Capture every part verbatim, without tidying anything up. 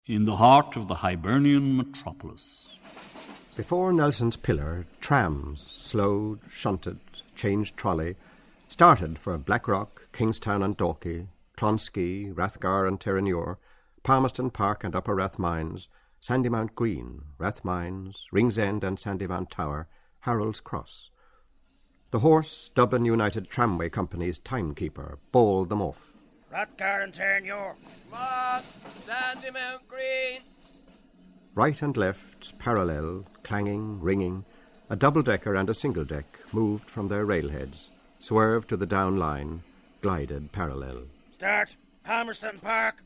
in the heart of the Hibernian metropolis. Before Nelson's Pillar, trams slowed, shunted, changed trolley, started for Blackrock, Kingstown and Dalkey, Clonskea, Rathgar and Terranure, Palmerston Park and Upper Rathmines, Sandymount Green, Rathmines, Ringsend and Sandymount Tower, Harold's Cross. The Horse Dublin United Tramway Company's timekeeper bawled them off. Rathgar and Terranure. Come on, Sandymount Green. Right and left, parallel, clanging, ringing, a double-decker and a single-deck moved from their railheads, swerved to the down line, glided parallel. Start, Palmerston Park.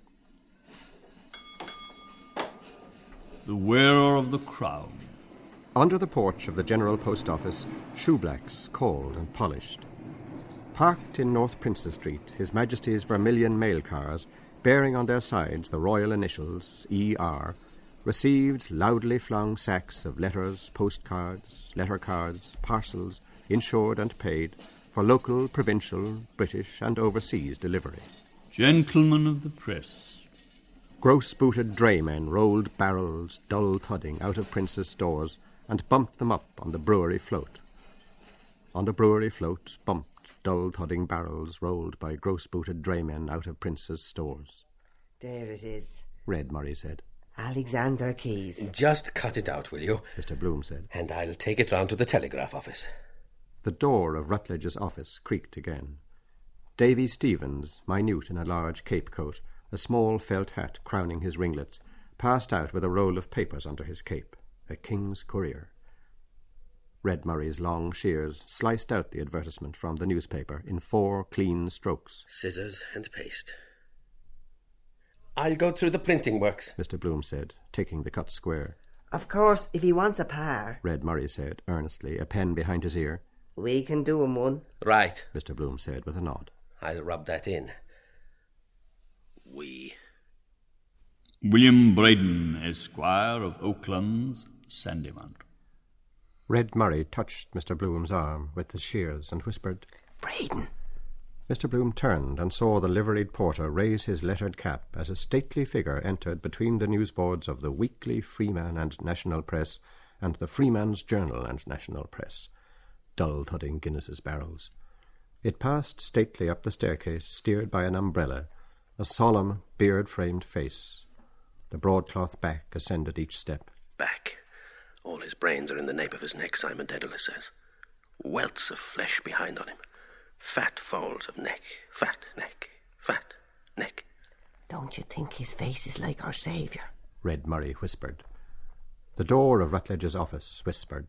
The wearer of the crown. Under the porch of the General Post Office, shoeblacks called and polished. Parked in North Princes Street, His Majesty's vermilion mail cars, bearing on their sides the royal initials, E R, received loudly flung sacks of letters, postcards, letter cards, parcels, insured and paid, for local, provincial, British and overseas delivery. Gentlemen of the press. Gross-booted draymen rolled barrels, dull thudding, out of Prince's stores and bumped them up on the brewery float. On the brewery float, bumped, dull-thudding barrels rolled by gross-booted draymen out of Prince's stores. There it is, Red Murray said. Alexander Keys. Just cut it out, will you? Mister Bloom said. And I'll take it round to the telegraph office. The door of Rutledge's office creaked again. Davy Stevens, minute in a large cape coat, a small felt hat crowning his ringlets, passed out with a roll of papers under his cape. A King's Courier. Red Murray's long shears sliced out the advertisement from the newspaper in four clean strokes. Scissors and paste. I'll go through the printing works, Mister Bloom said, taking the cut square. Of course, if he wants a par, Red Murray said earnestly, a pen behind his ear. we can do him one. Right, Mister Bloom said with a nod. I'll rub that in. We. William Braden, Esquire of Oaklands, Sandymount. Red Murray touched Mister Bloom's arm with the shears and whispered, Braden. Mister Bloom turned and saw the liveried porter raise his lettered cap as a stately figure entered between the newsboards of the Weekly Freeman and National Press and the Freeman's Journal and National Press, dull-thudding Guinness's barrels. It passed stately up the staircase, steered by an umbrella, a solemn, beard-framed face. The broadcloth back ascended each step. Back. All his brains are in the nape of his neck, Simon Dedalus says. Welts of flesh behind on him. Fat folds of neck, fat neck, fat neck. Don't you think his face is like our Saviour? Red Murray whispered. The door of Rutledge's office whispered.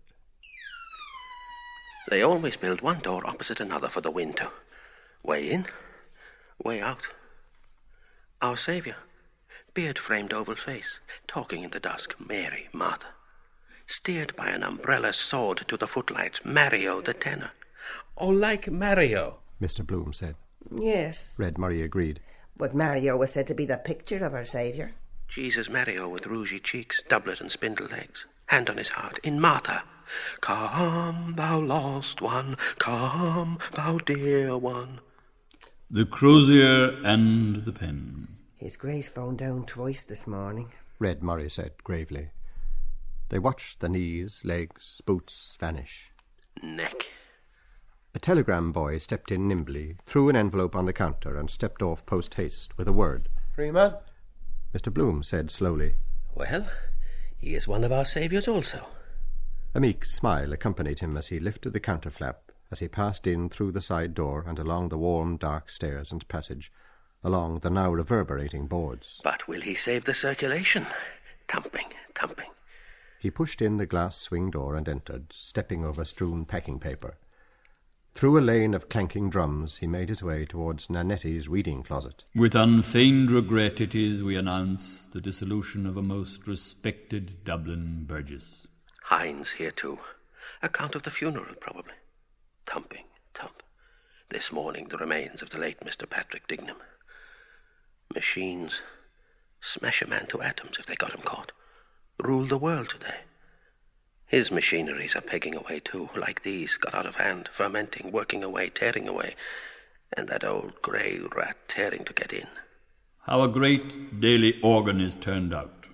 They always build one door opposite another for the wind to. Way in, way out. Our Saviour, beard-framed oval face, talking in the dusk, Mary, Martha. Steered by an umbrella sword to the footlights, Mario the tenor. Oh, like Mario, Mister Bloom said. Yes, Red Murray agreed. but Mario was said to be the picture of our Saviour. Jesus Mario with rougy cheeks, doublet and spindle legs, hand on his heart, in Martha. Come, thou lost one, come, thou dear one. The Crozier and the Pen. His Grace phoned down twice this morning. Red Murray said gravely. They watched the knees, legs, boots vanish. Neck. A telegram boy stepped in nimbly, threw an envelope on the counter, and stepped off post-haste with a word. Freeman? Mister Bloom said slowly. Well, he is one of our saviours also. A meek smile accompanied him as he lifted the counter flap, as he passed in through the side door and along the warm, dark stairs and passage, along the now reverberating boards. But will he save the circulation? Thumping, thumping. He pushed in the glass swing door and entered, stepping over strewn packing paper. Through a lane of clanking drums he made his way towards Nanetti's reading closet. With unfeigned regret it is we announce the dissolution of a most respected Dublin burgess. Hines here too. Account of the funeral, probably. Thumping, thump. This morning the remains of the late Mister Patrick Dignam. Machines smash a man to atoms if they got him caught. Rule the world today. His machineries are pegging away too, like these, got out of hand, fermenting, working away, tearing away, and that old grey rat tearing to get in. How a great daily organ is turned out.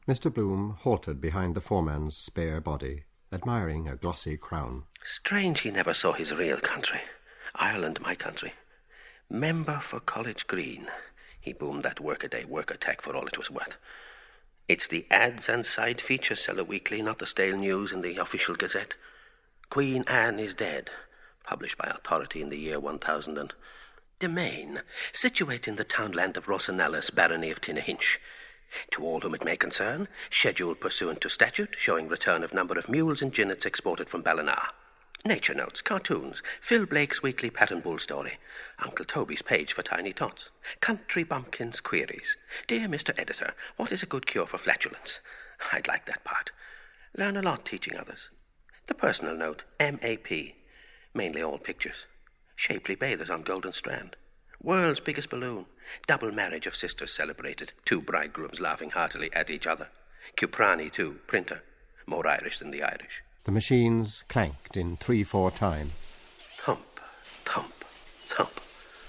Mister Bloom halted behind the foreman's spare body, admiring a glossy crown. Strange he never saw his real country. Ireland, my country. Member for College Green. He boomed that workaday work attack for all it was worth. It's the ads and side features sell a weekly, not the stale news in the official gazette. Queen Anne is dead, published by authority in the year one thousand and... Domain, situate in the townland of Rosanellis, barony of Tinnahinch. To all whom it may concern, scheduled pursuant to statute, showing return of number of mules and jinnets exported from Ballina. Nature notes, cartoons, Phil Blake's weekly pattern bull story, Uncle Toby's page for tiny tots, country bumpkins queries. Dear Mister Editor, what is a good cure for flatulence? I'd like that part. Learn a lot teaching others. The personal note, M A P, mainly all pictures. Shapely bathers on Golden Strand. World's biggest balloon. Double marriage of sisters celebrated. Two bridegrooms laughing heartily at each other. Cuprani, too, printer. More Irish than the Irish. The machines clanked in three-four time. Thump, thump, thump.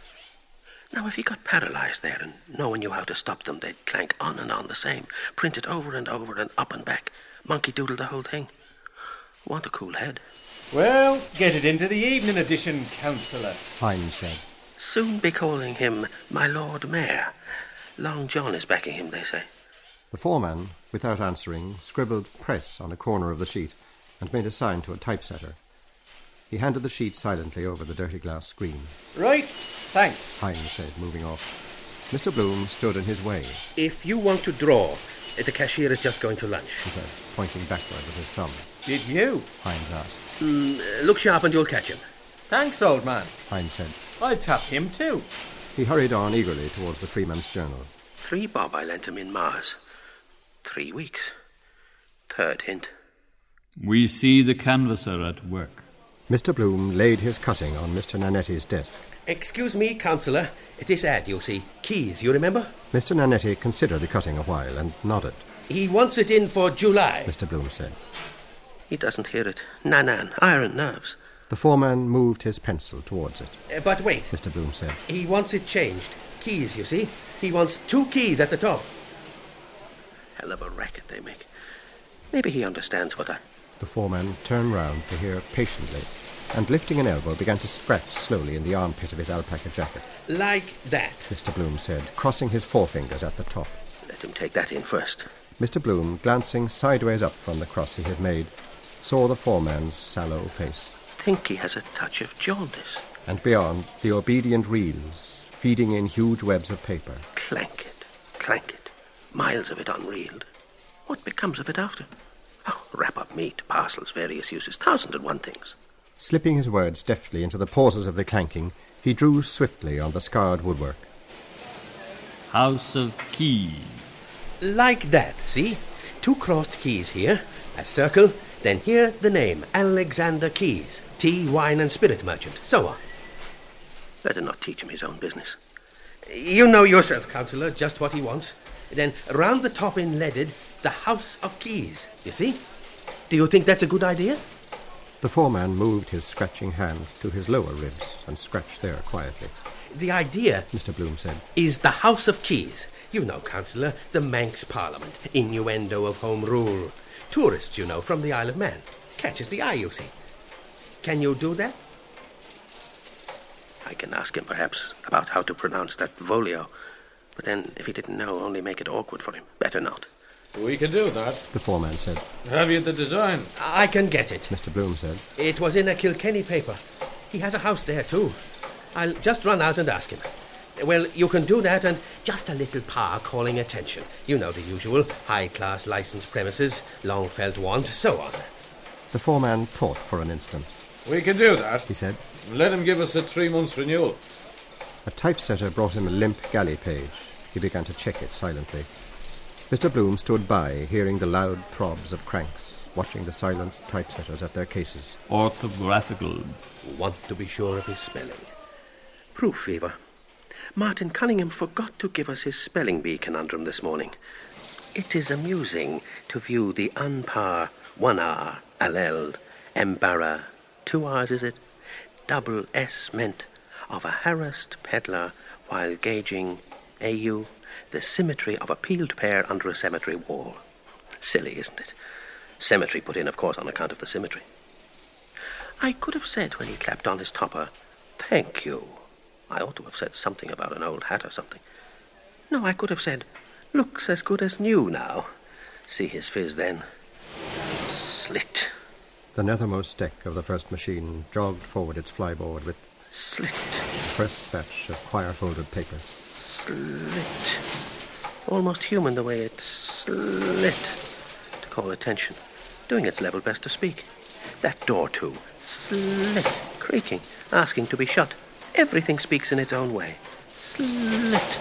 Now, if he got paralyzed there and no one knew how to stop them, they'd clank on and on the same. Print it over and over and up and back. Monkey doodle the whole thing. Want a cool head. Well, get it into the evening edition, Councillor, Hines said. Soon be calling him my Lord Mayor. Long John is backing him, they say. The foreman, without answering, scribbled press on a corner of the sheet and made a sign to a typesetter. He handed the sheet silently over the dirty glass screen. Right, thanks. Hines said, moving off. Mister Bloom stood in his way. If you want to draw, the cashier is just going to lunch, He said, pointing backward with his thumb. Did you? Hines asked. Mm, look sharp and you'll catch him. Thanks, old man. Hines said. I'll tap him too. He hurried on eagerly towards the Freeman's Journal. Three bob I lent him in Mars. Three weeks. Third hint. We see the canvasser at work. Mister Bloom laid his cutting on Mister Nanetti's desk. Excuse me, Councillor. This ad, you see. Keys, you remember? Mister Nanetti considered the cutting a while and nodded. He wants it in for July. Mister Bloom said. He doesn't hear it. Nanan, iron nerves. The foreman moved his pencil towards it. Uh, but wait. Mister Bloom said. He wants it changed. Keys, you see. He wants two keys at the top. Hell of a racket they make. Maybe he understands what I... The foreman turned round to hear patiently, and lifting an elbow began to scratch slowly in the armpit of his alpaca jacket. Like that. Mister Bloom said, crossing his forefingers at the top. Let him take that in first. Mister Bloom, glancing sideways up from the cross he had made, saw the foreman's sallow face. Think he has a touch of jaundice. And beyond, the obedient reels, feeding in huge webs of paper. Clank it, clank it. Miles of it unreeled. What becomes of it after? Oh, wrap up meat, parcels, various uses, thousand and one things. Slipping his words deftly into the pauses of the clanking, he drew swiftly on the scarred woodwork. House of Keys. Like that, see? Two crossed keys here, a circle, then here the name, Alexander Keys, tea, wine and spirit merchant, so on. Better not teach him his own business. You know yourself, Councillor, just what he wants. Then round the top in leaded, the House of Keys, you see? Do you think that's a good idea? The foreman moved his scratching hands to his lower ribs and scratched there quietly. The idea, Mister Bloom said, is the House of Keys. You know, Councillor, the Manx Parliament, innuendo of Home Rule. Tourists, you know, from the Isle of Man. Catches the eye, you see. Can you do that? I can ask him, perhaps, about how to pronounce that Volio. But then, if he didn't know, only make it awkward for him. Better not. We can do that. the foreman said. Have you the design? I can get it. Mister Bloom said, It was in a Kilkenny paper. He has a house there, too. I'll just run out and ask him. Well, you can do that and just a little pa calling attention. You know the usual. High-class licensed premises, long-felt want, so on. The foreman thought for an instant. We can do that. He said. Let him give us a three months renewal. A typesetter brought him a limp galley page. He began to check it silently. Mister Bloom stood by, hearing the loud throbs of cranks, watching the silent typesetters at their cases. Orthographical. Want to be sure of his spelling. Proof fever. Martin Cunningham forgot to give us his spelling bee conundrum this morning. It is amusing to view the unpar, one R, alleled, embarra, two R's is it, double S meant, of a harassed peddler while gauging, A U, the symmetry of a peeled pear under a cemetery wall. Silly, isn't it? Symmetry put in, of course, on account of the symmetry. I could have said when he clapped on his topper, "Thank you." I ought to have said something about an old hat or something. No, I could have said, "Looks as good as new now." See his fizz then. Slit. The nethermost deck of the first machine jogged forward its flyboard with Slit. the first batch of quire-folded papers. Slit. Almost human the way it slit to call attention. Doing its level best to speak. That door, too. Slit. Creaking. Asking to be shut. Everything speaks in its own way. Slit.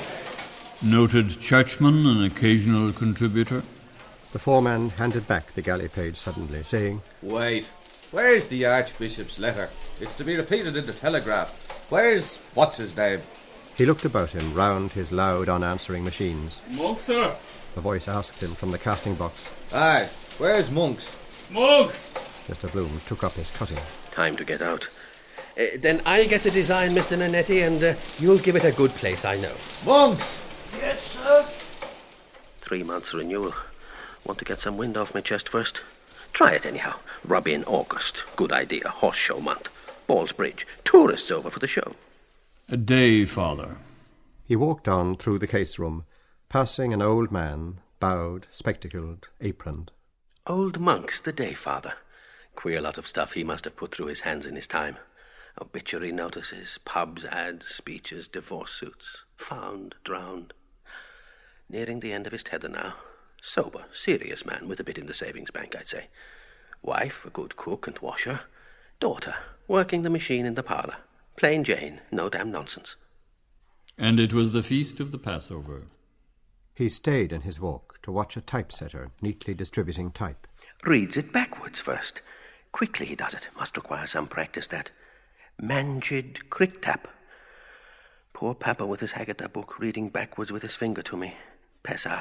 Noted churchman, an occasional contributor. The foreman handed back the galley page suddenly, saying, Wait, where's the Archbishop's letter? It's to be repeated in the Telegraph. Where's what's-his-name? He looked about him round his loud, unanswering machines. Monks, sir. The voice asked him from the casting box. Aye, where's Monks? Monks! Mister Bloom took up his cutting. Time to get out. Uh, then I'll get the design, Mister Nanetti, and uh, you'll give it a good place, I know. Monks! Yes, sir. Three months renewal. Want to get some wind off my chest first? Try it anyhow. Rub in August. Good idea. Horse show month. Ballsbridge. Tourists over for the show. A day, Father. He walked on through the case room, passing an old man, bowed, spectacled, aproned. Old Monks, the day father. Queer lot of stuff he must have put through his hands in his time. Obituary notices, pubs, ads, speeches, divorce suits. Found, drowned. Nearing the end of his tether now. Sober, serious man with a bit in the savings bank, I'd say. Wife, a good cook and washer. Daughter, working the machine in the parlour. Plain Jane, no damn nonsense. And it was the feast of the Passover. He stayed in his walk to watch a typesetter neatly distributing type. Reads it backwards first. Quickly he does it. Must require some practice, that. Manjid Crick-Tap. Poor Papa with his Haggadah book, reading backwards with his finger to me. Pesach.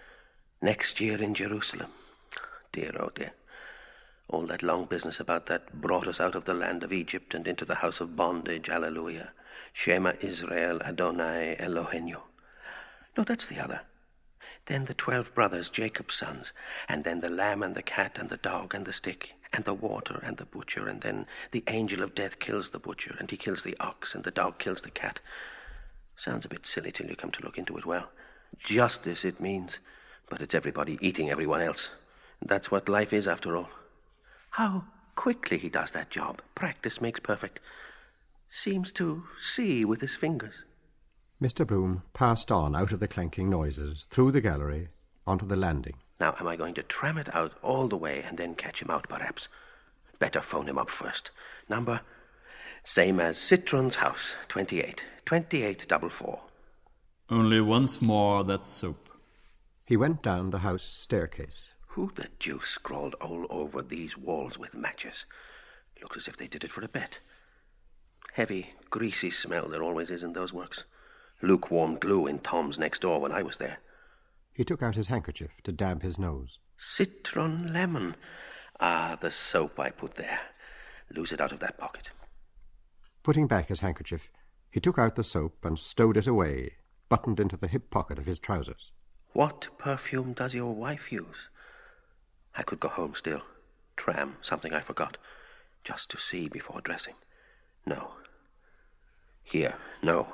Next year in Jerusalem. Dear, oh dear. All that long business about that brought us out of the land of Egypt and into the house of bondage, hallelujah. Shema Israel Adonai Eloheinu. No, that's the other. Then the twelve brothers, Jacob's sons, and then the lamb and the cat and the dog and the stick, and the water and the butcher, and then the angel of death kills the butcher, and he kills the ox, and the dog kills the cat. Sounds a bit silly till you come to look into it well. Justice, it means, but it's everybody eating everyone else. That's what life is, after all. How quickly he does that job. Practice makes perfect. Seems to see with his fingers. Mister Bloom passed on out of the clanking noises, through the gallery, onto the landing. Now, am I going to tram it out all the way and then catch him out, perhaps? Better phone him up first. Number? Same as Citron's house, twenty-eight. twenty-eight double four. Only once more that soap. He went down the house staircase. Who the deuce scrawled all over these walls with matches? Looks as if they did it for a bet. Heavy, greasy smell there always is in those works. Lukewarm glue in Tom's next door when I was there. He took out his handkerchief to dab his nose. Citron lemon. Ah, the soap I put there. Lose it out of that pocket. Putting back his handkerchief, he took out the soap and stowed it away, buttoned into the hip pocket of his trousers. What perfume does your wife use? I could go home still. Tram, something I forgot. Just to see before dressing. No. Here, no.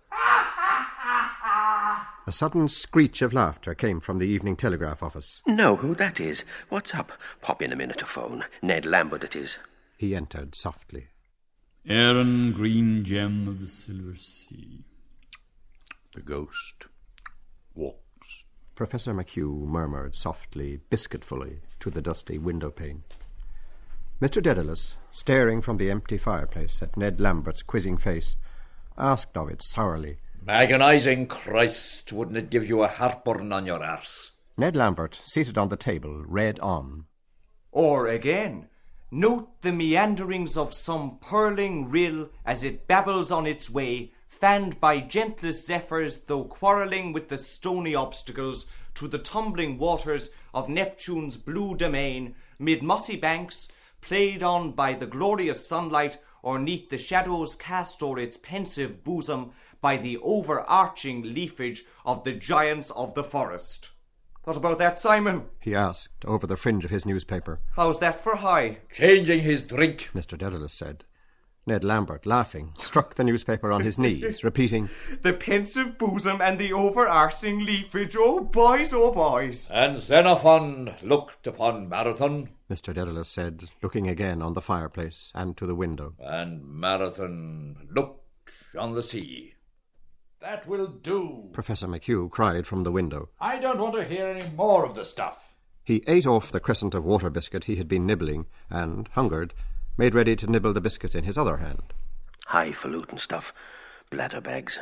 A sudden screech of laughter came from the Evening Telegraph office. Know who that is? What's up? Pop in a minute to phone. Ned Lambert it is. He entered softly. Aaron, green gem of the silver sea. The ghost walks. Professor McHugh murmured softly, biscuitfully, to the dusty window pane. Mister Dedalus, staring from the empty fireplace at Ned Lambert's quizzing face, asked of it sourly, Agonizing Christ, wouldn't it give you a heartburn on your arse? Ned Lambert, seated on the table, read on. Or again, note the meanderings of some purling rill as it babbles on its way, fanned by gentlest zephyrs, though quarrelling with the stony obstacles, to the tumbling waters of Neptune's blue domain, mid mossy banks, played on by the glorious sunlight, or neath the shadows cast o'er its pensive bosom by the overarching leafage of the giants of the forest. What about that, Simon? He asked over the fringe of his newspaper. How's that for high? Changing his drink, Mister Dedalus said. Ned Lambert, laughing, struck the newspaper on his knees, repeating, The pensive bosom and the over-arsing leafage, oh boys, oh boys. And Xenophon looked upon Marathon. Mister Dedalus said, looking again on the fireplace and to the window. And Marathon looked on the sea. That will do. Professor McHugh cried from the window. I don't want to hear any more of the stuff. He ate off the crescent of water biscuit he had been nibbling, and, hungered, made ready to nibble the biscuit in his other hand. Highfalutin stuff. Blatterbags.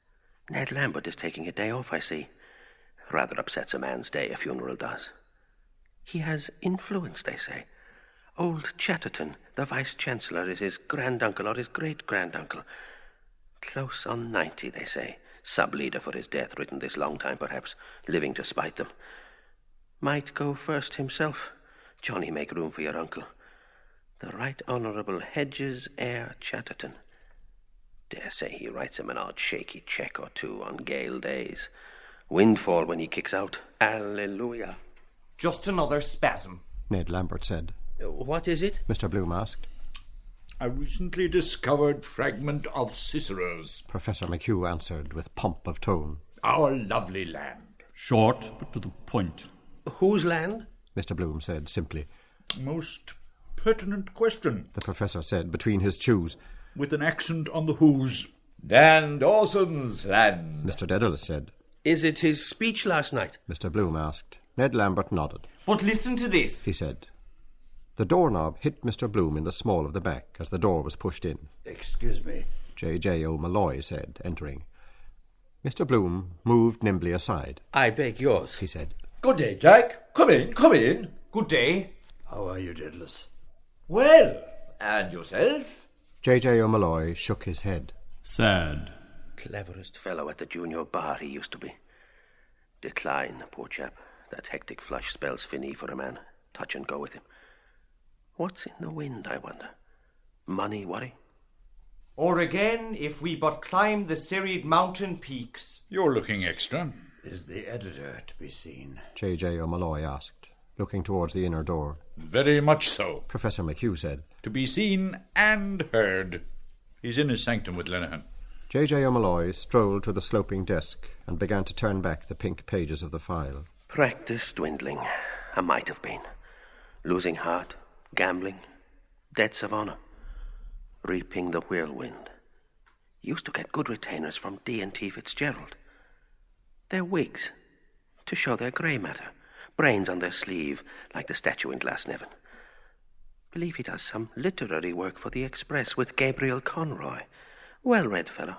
Ned Lambert is taking a day off, I see. Rather upsets a man's day, a funeral does. He has influence, they say. Old Chatterton, the Vice-Chancellor, is his granduncle or his great-granduncle. Close on ninety, they say. Sub-leader for his death, written this long time, perhaps, living to spite them. Might go first himself. Johnny, make room for your uncle. The Right Honourable Hedges Eyre Chatterton. Dare say he writes him an odd shaky cheque or two on gale days. Windfall when he kicks out. Alleluia. Just another spasm, Ned Lambert said. What is it? Mister Bloom asked. A recently discovered fragment of Cicero's. Professor McHugh answered with pomp of tone. Our lovely land. Short, but to the point. Whose land? Mister Bloom said simply. Most pertinent question, the professor said between his chews. With an accent on the whose. Dan Dawson's land, Mister Dedalus said. Is it his speech last night? Mister Bloom asked. Ned Lambert nodded. But listen to this, he said. The doorknob hit Mister Bloom in the small of the back as the door was pushed in. Excuse me, J J O'Malloy said, entering. Mister Bloom moved nimbly aside. I beg yours, he said. Good day, Jack. Come in, come in. Good day. How are you, Dedalus? Well, and yourself? J J O'Malloy shook his head. Sad. Cleverest fellow at the junior bar he used to be. Decline, poor chap. That hectic flush spells fini for a man. Touch and go with him. What's in the wind, I wonder? Money worry? Or again, if we but climb the serried mountain peaks. You're looking extra. Is the editor to be seen? J J O'Malloy asked, looking towards the inner door. Very much so. Professor McHugh said. To be seen and heard. He's in his sanctum with Lenihan. J J O'Malloy strolled to the sloping desk and began to turn back the pink pages of the file. Practice dwindling. I might have been. Losing heart, gambling, debts of honour. Reaping the whirlwind. Used to get good retainers from D and T Fitzgerald. Their wigs, to show their grey matter. Brains on their sleeve, like the statue in Glasnevin. Believe he does some literary work for the Express with Gabriel Conroy. Well-read fellow.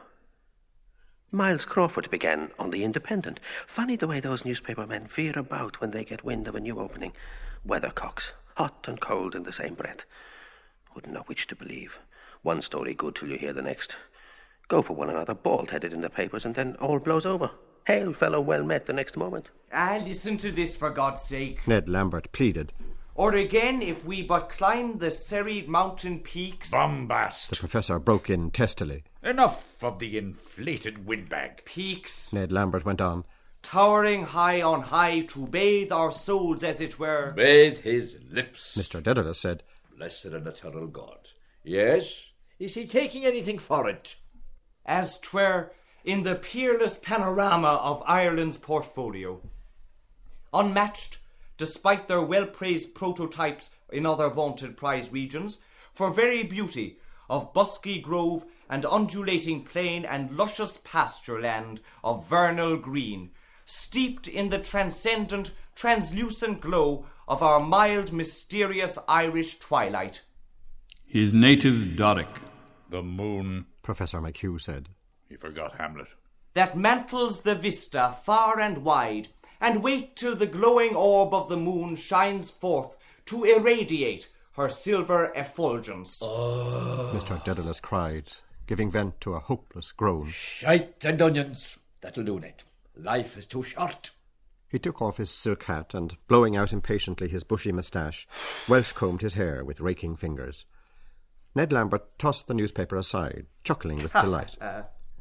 Miles Crawford began on The Independent. Funny the way those newspaper men veer about when they get wind of a new opening. Weathercocks, hot and cold in the same breath. Wouldn't know which to believe. One story good till you hear the next. Go for one another bald-headed in the papers and then all blows over. Hail, fellow, well met the next moment. Ah, listen to this for God's sake. Ned Lambert pleaded. Or again, if we but climb the serried mountain peaks. Bombast. The professor broke in testily. Enough of the inflated windbag. Peaks. Ned Lambert went on. Towering high on high to bathe our souls, as it were. Bathe his lips. Mister Dedalus said. Blessed and eternal God. Yes? Is he taking anything for it? As 'twere in the peerless panorama of Ireland's portfolio. Unmatched, despite their well-praised prototypes in other vaunted prize regions, for very beauty of busky grove and undulating plain and luscious pasture land of vernal green, steeped in the transcendent, translucent glow of our mild, mysterious Irish twilight. His native Doric. The moon, Professor McHugh said. He forgot Hamlet. That mantles the vista far and wide, and wait till the glowing orb of the moon shines forth to irradiate her silver effulgence. Oh. Mister Dedalus cried, giving vent to a hopeless groan. Shite and onions. That'll do, Ned. Life is too short. He took off his silk hat and, blowing out impatiently his bushy moustache, Welsh-combed his hair with raking fingers. Ned Lambert tossed the newspaper aside, chuckling with delight.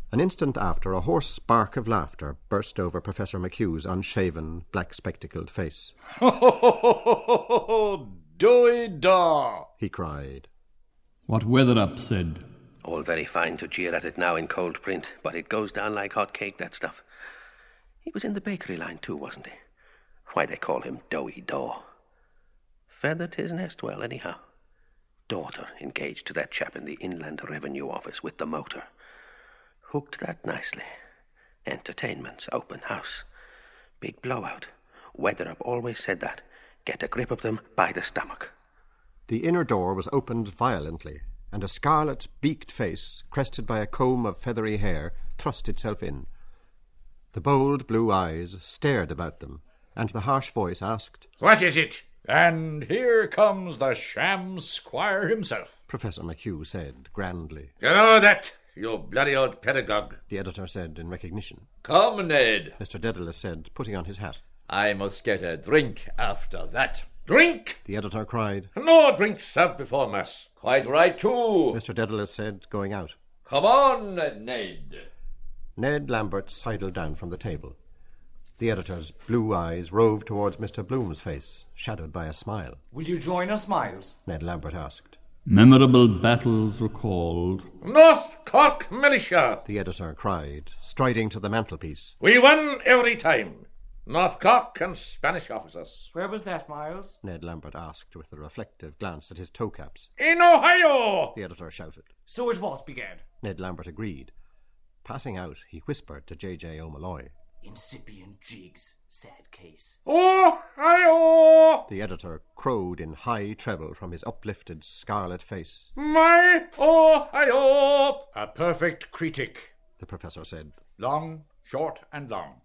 An instant after, a hoarse bark of laughter burst over Professor McHugh's unshaven, black-spectacled face. Ho, ho, ho, ho, ho, ho, ho, do-i-da, he cried. What Weatherup said. All very fine to jeer at it now in cold print, but it goes down like hot cake, that stuff. He was in the bakery line too, wasn't he? Why they call him Doughy Daw. Feathered his nest well, anyhow. Daughter engaged to that chap in the Inland Revenue Office with the motor. Hooked that nicely. Entertainments, open house. Big blowout. Weatherup always said that. Get a grip of them by the stomach. The inner door was opened violently, and a scarlet, beaked face, crested by a comb of feathery hair, thrust itself in. The bold blue eyes stared about them, and the harsh voice asked, "What is it?" And here comes the sham squire himself, Professor McHugh said grandly. You know that, you bloody old pedagogue, the editor said in recognition. Come, Ned, Mister Dedalus said, putting on his hat. I must get a drink after that. Drink? The editor cried. No drink served before mass. Quite right, too, Mister Dedalus said, going out. Come on, Ned. Ned Lambert sidled down from the table. The editor's blue eyes roved towards Mister Bloom's face, shadowed by a smile. Will you join us, Miles? Ned Lambert asked. Memorable battles recalled. North Cork Militia, the editor cried, striding to the mantelpiece. We won every time. North Cork and Spanish officers. Where was that, Miles? Ned Lambert asked with a reflective glance at his toe caps. In Ohio, the editor shouted. So it was, began. Ned Lambert agreed. Passing out, he whispered to J J O'Malloy. Incipient jigs, sad case. Ohio! The editor crowed in high treble from his uplifted scarlet face. My Ohio! A perfect critic, the professor said. Long, short, and long.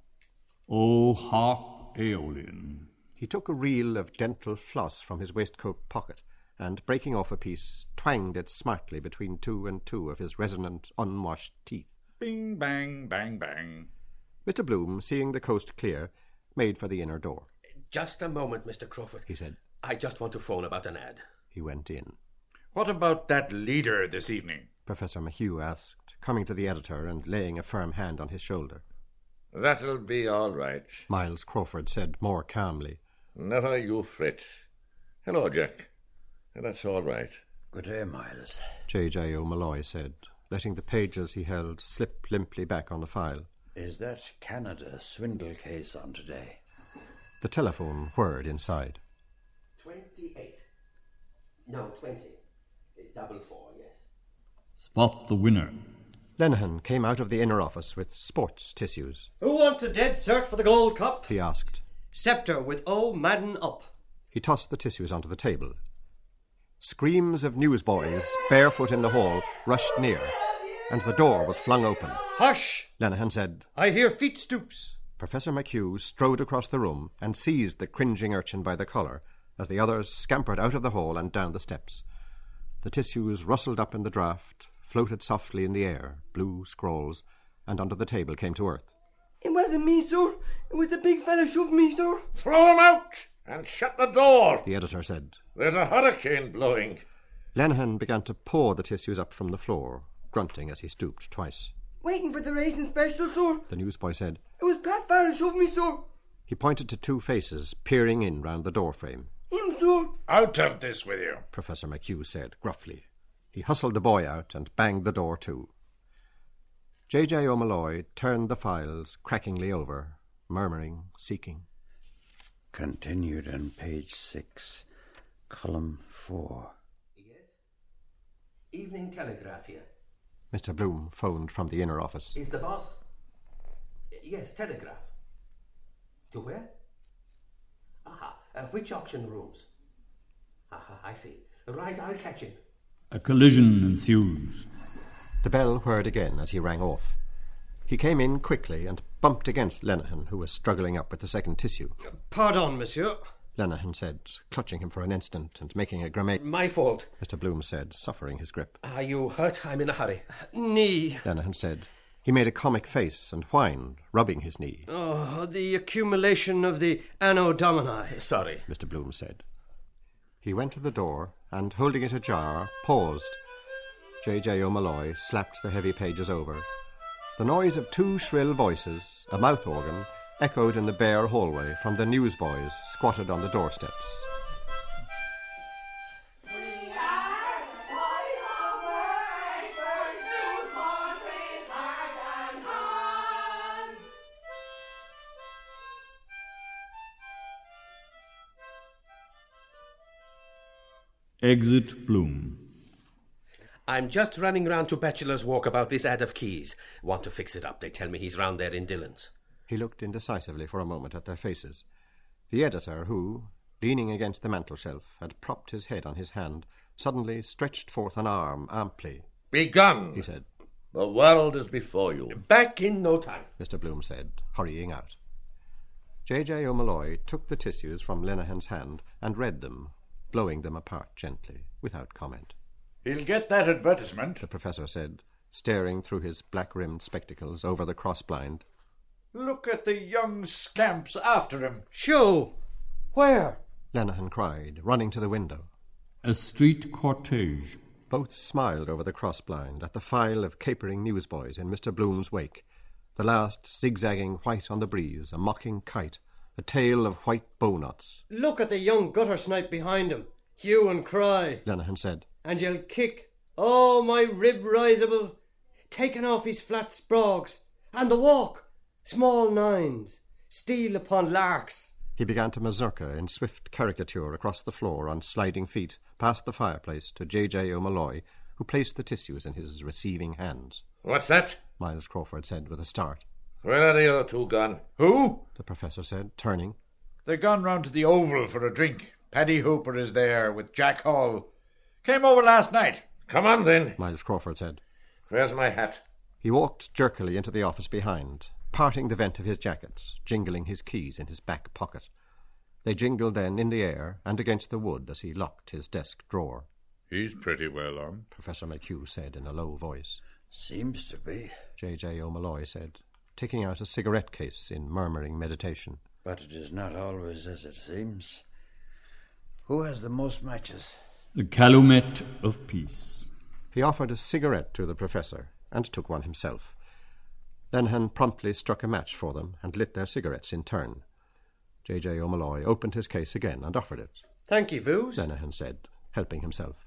O hark Aeolian. He took a reel of dental floss from his waistcoat pocket, and, breaking off a piece, twanged it smartly between two and two of his resonant, unwashed teeth. Bing, bang, bang, bang. Mister Bloom, seeing the coast clear, made for the inner door. Just a moment, Mister Crawford, he said. I just want to phone about an ad. He went in. What about that leader this evening? Professor McHugh asked, coming to the editor and laying a firm hand on his shoulder. That'll be all right, Miles Crawford said more calmly. Never you fret. Hello, Jack. That's all right. Good day, Miles, J J O'Malloy said, letting the pages he held slip limply back on the file. Is that Canada swindle case on today? The telephone whirred inside. Twenty-eight. No, twenty. Double four, yes. Spot the winner. Lenihan came out of the inner office with sports tissues. Who wants a dead cert for the Gold Cup? He asked. Sceptre with O Madden up. He tossed the tissues onto the table. Screams of newsboys, barefoot in the hall, rushed near, and the door was flung open. Hush! Lenihan said. I hear feet stoops. Professor McHugh strode across the room and seized the cringing urchin by the collar as the others scampered out of the hall and down the steps. The tissues rustled up in the draught, floated softly in the air, blue scrolls, and under the table came to earth. It wasn't me, sir. It was the big fella shoved me, sir. Throw him out and shut the door, the editor said. There's a hurricane blowing. Lenihan began to pour the tissues up from the floor, grunting as he stooped twice. Waiting for the racing special, sir. The newsboy said. It was Pat Farrell shoved me, sir. He pointed to two faces peering in round the doorframe. Him, sir. Out of this with you, Professor McHugh said gruffly. He hustled the boy out and banged the door to. J J O'Malloy turned the files crackingly over, murmuring, seeking. Continued on page six, column four. Yes? Evening Telegraph here. Mister Bloom phoned from the inner office. Is the boss? Yes, telegraph. To where? Aha, uh, which auction rooms? Aha, I see. Right, I'll catch him. A collision ensues. The bell whirred again as he rang off. He came in quickly and bumped against Lenihan, who was struggling up with the second tissue. Pardon, monsieur, Lenihan said, clutching him for an instant and making a grimace. My fault, Mister Bloom said, suffering his grip. Are you hurt? I'm in a hurry. Knee, Lenihan said. He made a comic face and whined, rubbing his knee. Oh, the accumulation of the Anno Domini. Sorry, Mister Bloom said. He went to the door and, holding it ajar, paused. J J O'Malloy slapped the heavy pages over. The noise of two shrill voices, a mouth organ, echoed in the bare hallway from the newsboys squatted on the doorsteps. Exit Bloom. I'm just running round to Bachelor's Walk about this ad of Key's. Want to fix it up. They tell me he's round there in Dillon's. He looked indecisively for a moment at their faces. The editor, who, leaning against the mantel-shelf, had propped his head on his hand, suddenly stretched forth an arm amply. "Begone," he said. "The world is before you." "Back in no time," Mister Bloom said, hurrying out. J J O'Malloy took the tissues from Lenehan's hand and read them, blowing them apart gently, without comment. "He'll get that advertisement," the professor said, staring through his black-rimmed spectacles over the cross-blind. "Look at the young scamps after him." "Show! Where?" Lenehan cried, running to the window. A street cortege. Both smiled over the cross-blind at the file of capering newsboys in Mister Bloom's wake, the last zigzagging white on the breeze, a mocking kite, a tail of white bownuts. "Look at the young gutter snipe behind him. Hue and cry," Lenehan said. "And you'll kick. Oh, my rib risable. Taking off his flat sprogs. And the walk. Small nines. Steal upon larks." He began to mazurka in swift caricature across the floor on sliding feet, past the fireplace to J J O'Malloy, who placed the tissues in his receiving hands. "What's that?" Miles Crawford said with a start. "Where are the other two gone?" "Who?" the professor said, turning. "They're gone round to the Oval for a drink. Paddy Hooper is there with Jack Hall. Came over last night." "Come on, then," Miles Crawford said. "Where's my hat?" He walked jerkily into the office behind, parting the vent of his jacket, jingling his keys in his back pocket. They jingled then in the air and against the wood as he locked his desk drawer. "He's pretty well on," Professor McHugh said in a low voice. "Seems to be," J J O'Malloy said, taking out a cigarette case in murmuring meditation. "But it is not always as it seems. Who has the most matches?" The calumet of peace. He offered a cigarette to the professor and took one himself. Lenehan promptly struck a match for them and lit their cigarettes in turn. J J O'Malloy opened his case again and offered it. "Thank you, Vooz," Lenehan said, helping himself.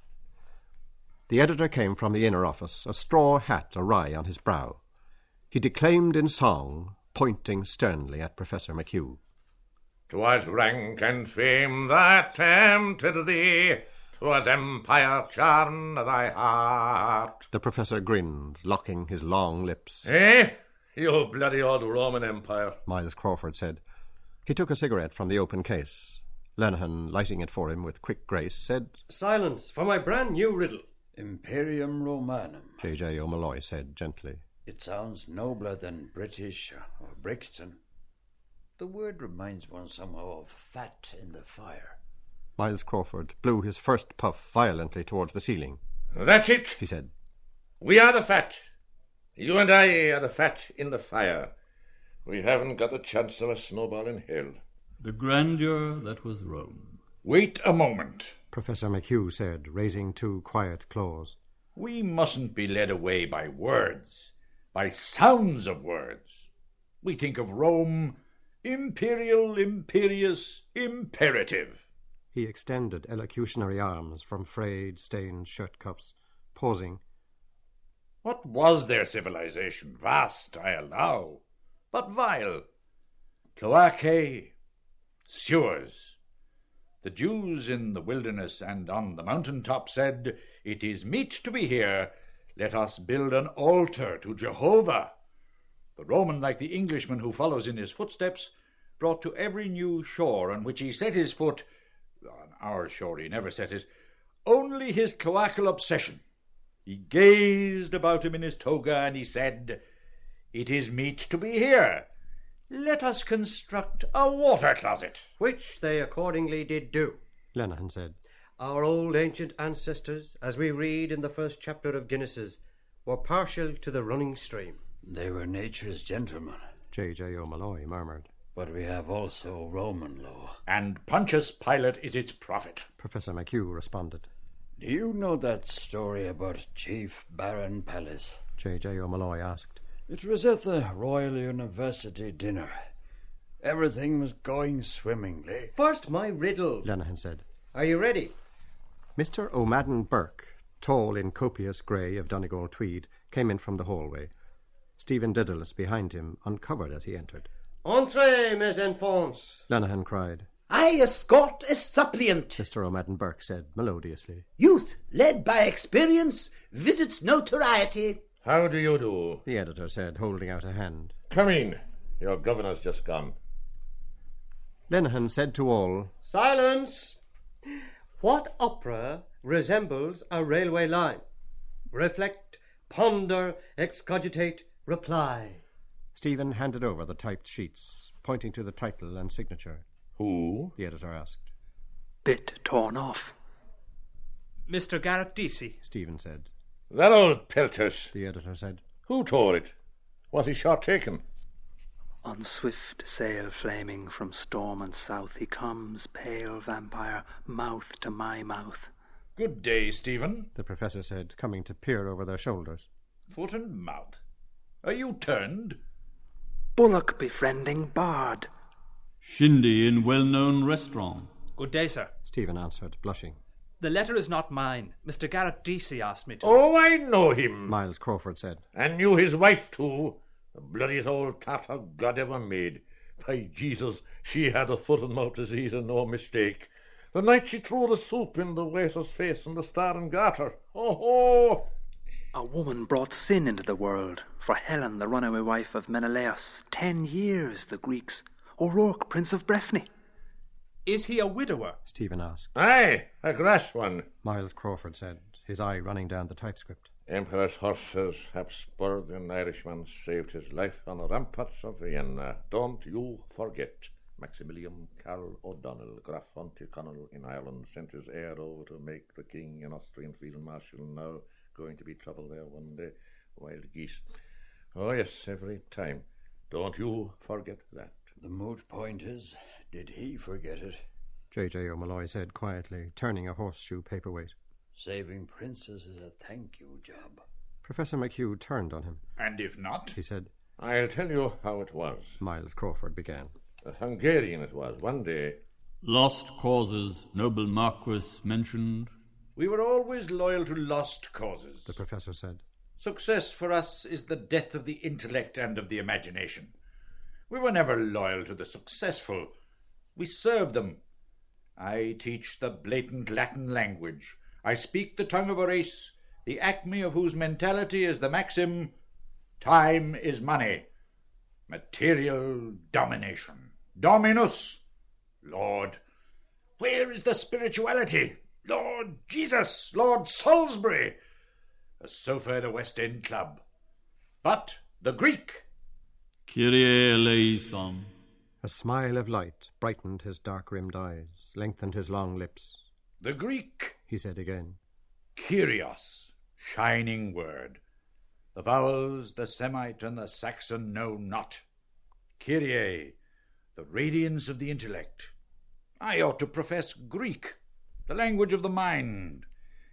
The editor came from the inner office, a straw hat awry on his brow. He declaimed in song, pointing sternly at Professor McHugh. "'Twas rank and fame that tempted thee, 'twas empire charmed thy heart." The professor grinned, locking his long lips. "Eh? You bloody old Roman Empire," Miles Crawford said. He took a cigarette from the open case. Lenehan, lighting it for him with quick grace, said, "Silence for my brand new riddle." "Imperium Romanum," J J O'Malloy said gently. "It sounds nobler than British or Brixton. The word reminds one somehow of fat in the fire." Miles Crawford blew his first puff violently towards the ceiling. "That's it," he said. "We are the fat. You and I are the fat in the fire. We haven't got the chance of a snowball in hell." The grandeur that was Rome. "Wait a moment," Professor McHugh said, raising two quiet claws. "We mustn't be led away by words, by sounds of words. We think of Rome, imperial, imperious, imperative." He extended elocutionary arms from frayed, stained shirt cuffs, pausing. "What was their civilization? Vast, I allow, but vile. Cloacae, sewers. The Jews in the wilderness and on the mountain top said, 'It is meet to be here. Let us build an altar to Jehovah.' The Roman, like the Englishman who follows in his footsteps, brought to every new shore on which he set his foot, on our shore he never set it, only his cloacal obsession. He gazed about him in his toga, and he said, 'It is meet to be here. Let us construct a water closet.'" "Which they accordingly did do," Lenehan said. "Our old ancient ancestors, as we read in the first chapter of Guinness's, were partial to the running stream." "They were nature's gentlemen," J J O'Malloy murmured. "But we have also Roman law." "And Pontius Pilate is its prophet," Professor McHugh responded. "Do you know that story about Chief Baron Palace?" J J O'Malloy asked. It was at the Royal University dinner. Everything was going swimmingly. First, my riddle, Lenehan said. Are you ready? Mister O'Madden Burke, tall in copious grey of Donegal tweed, came in from the hallway. Stephen Dedalus behind him uncovered as he entered. Entrez, mes enfants! Lenehan cried. I escort a suppliant, Mister O'Madden Burke said melodiously. Youth, led by experience, visits notoriety. How do you do? The editor said, holding out a hand. Come in. Your governor's just gone. Lenehan said to all, Silence! What opera resembles a railway line? Reflect, ponder, excogitate, reply. Stephen handed over the typed sheets, pointing to the title and signature. Who? The editor asked. Bit torn off. Mister Garrett Deasy, Stephen said. That old pelters, the editor said. Who tore it? Was he short taken? On swift sail flaming from storm and south, he comes, pale vampire, mouth to my mouth. Good day, Stephen, the professor said, coming to peer over their shoulders. Foot and mouth. Are you turned? Bullock befriending bard. Shindy in well-known restaurant. Good day, sir. Stephen answered, blushing. The letter is not mine. Mister Garrett Deasy asked me to. Oh, I know him, Miles Crawford said. And knew his wife, too. The bloodiest old tartar God ever made. By Jesus, she had a foot and mouth disease and no mistake. The night she threw the soup in the waiter's face in the Star and Garter. Oh, oh! A woman brought sin into the world. For Helen, the runaway wife of Menelaus. Ten years, the Greeks. O'Rourke, Prince of Breffni. Is he a widower? Stephen asked. Aye, a grass one, Miles Crawford said, his eye running down the typescript. Emperor's horses, Habsburg, an Irishman saved his life on the ramparts of Vienna. Don't you forget. Maximilian Carroll O'Donnell, Graf von Tyrconnell in Ireland, sent his heir over to make the king an Austrian field marshal. Now going to be trouble there one day. Wild geese. Oh yes, every time. Don't you forget that. The moot point is, did he forget it? J J O'Malloy said quietly, turning a horseshoe paperweight. Saving princes is a thank you job. Professor McHugh turned on him. And if not? He said. I'll tell you how it was. Miles Crawford began. A Hungarian it was, one day. Lost causes, noble Marquis mentioned. We were always loyal to lost causes, the professor said. Success for us is the death of the intellect and of the imagination. We were never loyal to the successful. We serve them. I teach the blatant Latin language. I speak the tongue of a race, the acme of whose mentality is the maxim, time is money, material domination. Dominus, Lord. Where is the spirituality? Lord Jesus, Lord Salisbury. A sofa at a West End club. But the Greek. Kyrie eleison. A smile of light brightened his dark-rimmed eyes, lengthened his long lips. The Greek, he said again. Kyrios, shining word. The vowels the Semite and the Saxon know not. Kyrie, the radiance of the intellect. I ought to profess Greek, the language of the mind.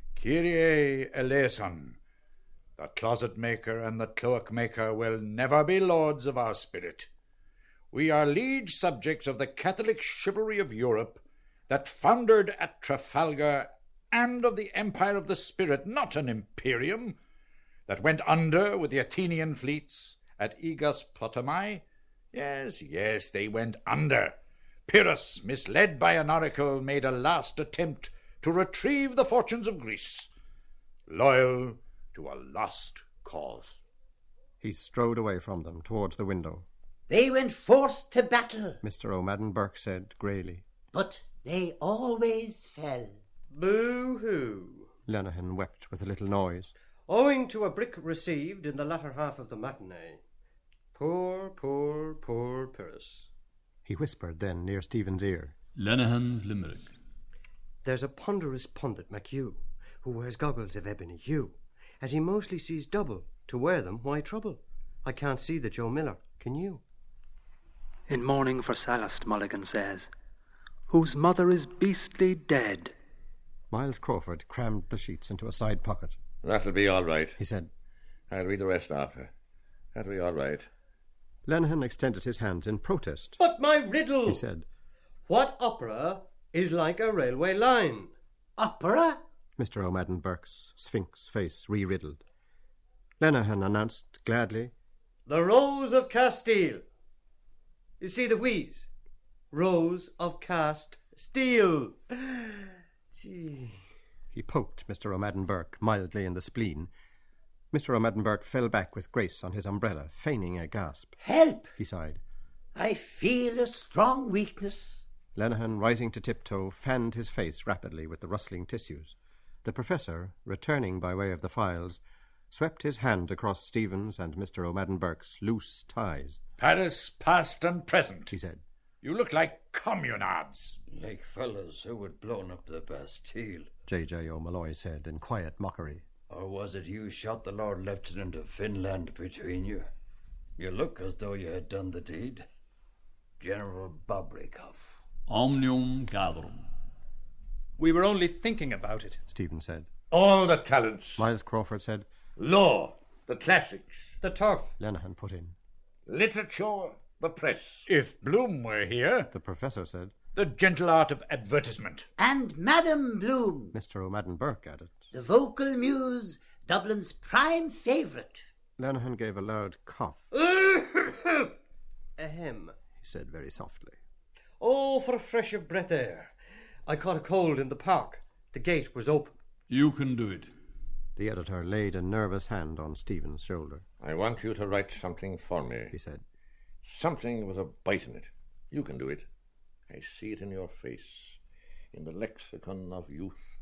Kyrie eleison. The closet maker and the cloak maker will never be lords of our spirit. We are liege subjects of the Catholic chivalry of Europe that foundered at Trafalgar, and of the empire of the spirit, not an imperium, that went under with the Athenian fleets at Aegas Ptolemai. Yes, yes, they went under. Pyrrhus, misled by an oracle, made a last attempt to retrieve the fortunes of Greece, loyal to a lost cause. He strode away from them towards the window. They went forth to battle, Mister O'Madden Burke said greyly. But they always fell. Boo-hoo, Lenehan wept with a little noise. Owing to a brick received in the latter half of the matinee. Poor, poor, poor Pyrrhus. He whispered then near Stephen's ear. Lenehan's Limerick. There's a ponderous pundit, McHugh, who wears goggles of ebony hue. As he mostly sees double, to wear them, why trouble? I can't see the Joe Miller, can you? In mourning for Sallust, Mulligan says, whose mother is beastly dead. Miles Crawford crammed the sheets into a side pocket. That'll be all right, he said. I'll read the rest after. That we all right. Lenihan extended his hands in protest. But my riddle, he said. What opera is like a railway line? Opera? Mister O'Madden Burke's sphinx face re-riddled. Lenihan announced gladly, The Rose of Castile. You see the wheeze? Rose of Cast Steel. Gee. He poked Mister O'Madden Burke mildly in the spleen. Mister O'Madden Burke fell back with grace on his umbrella, feigning a gasp. Help! He sighed. I feel a strong weakness. Lenihan, rising to tiptoe, fanned his face rapidly with the rustling tissues. The professor, returning by way of the files, swept his hand across Stephen's and Mister O'Madden Burke's loose ties. Paris, past and present, he said. You look like communards. Like fellows who had blown up the Bastille, J J O'Malloy said in quiet mockery. Or was it you shot the Lord Lieutenant of Finland between you? You look as though you had done the deed. General Bobrikov. Omnium gatherum. We were only thinking about it, Stephen said. All the talents. Miles Crawford said. Law, the classics. The turf. Lenihan put in. Literature, the press. If Bloom were here, the professor said. The gentle art of advertisement. And Madame Bloom. Mister O'Madden Burke added. The vocal muse, Dublin's prime favourite. Lenihan gave a loud cough. Ahem, he said very softly. Oh, for a fresh of breath air. I caught a cold in the park. The gate was open. You can do it. The editor laid a nervous hand on Stephen's shoulder. I want you to write something for me, he said. Something with a bite in it. You can do it. I see it in your face, in the lexicon of youth.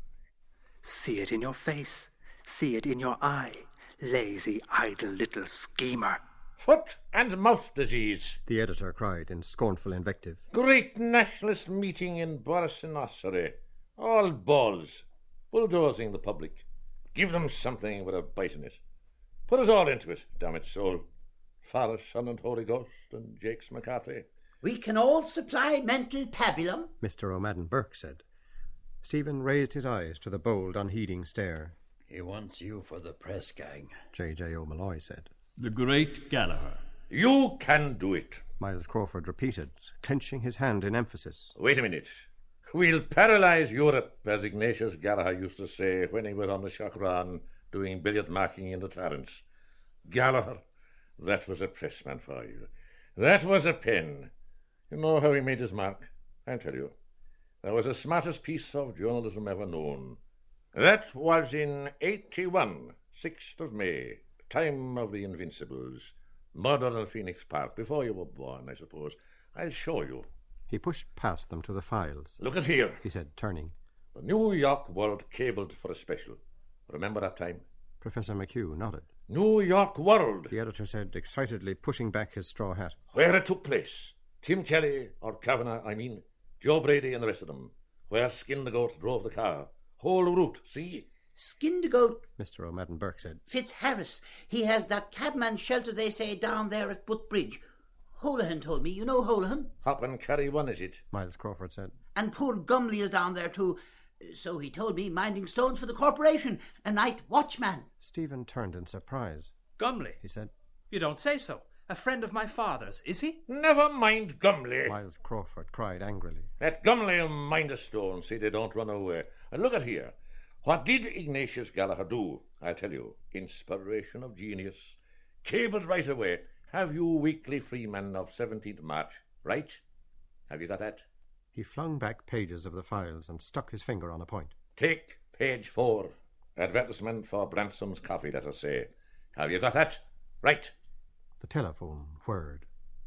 See it in your face. See it in your eye. Lazy, idle little schemer. Foot and mouth disease, the editor cried in scornful invective. Great nationalist meeting in Borrisinossary. All balls, bulldozing the public. Give them something with a bite in it. Put us all into it, damn its soul. Father, Son and Holy Ghost and Jakes McCarthy. We can all supply mental pabulum, Mister O'Madden Burke said. Stephen raised his eyes to the bold, unheeding stare. He wants you for the press gang, J J O'Malloy said. The great Gallagher. You can do it, Miles Crawford repeated, clenching his hand in emphasis. Wait a minute. We'll paralyse Europe, as Ignatius Gallagher used to say when he was on the Chakran doing billiard marking in the Clarence. Gallagher, that was a pressman for you. That was a pen. You know how he made his mark? I'll tell you. That was the smartest piece of journalism ever known. That was in eighty-one, sixth of May, time of the Invincibles. Murder in Phoenix Park, before you were born, I suppose. I'll show you. He pushed past them to the files. Look at here, he said, turning. The New York World cabled for a special. Remember that time? Professor McHugh nodded. New York World, the editor said, excitedly pushing back his straw hat. Where it took place. Tim Kelly, or Kavanagh, I mean. Joe Brady and the rest of them. Where Skin the Goat drove the car. Whole route, see? Skin the Goat, Mister O'Madden Burke said. Fitzharris. He has that cabman's shelter, they say, down there at Butt Bridge. Holohan told me. You know Holohan? Hop and carry one, is it? Miles Crawford said. And poor Gumley is down there too. So he told me, minding stones for the corporation. A night watchman. Stephen turned in surprise. Gumley? He said. You don't say so. A friend of my father's, is he? Never mind Gumley. Miles Crawford cried angrily. Let Gumley mind a stone, see they don't run away. And look at here. What did Ignatius Gallagher do? I'll tell you. Inspiration of genius. Cabled right away. Have you Weekly Freeman of seventeenth March, right? Have you got that? He flung back pages of the files and stuck his finger on a point. Take page four. Advertisement for Bransom's coffee, let us say. Have you got that? Right. The telephone whirred.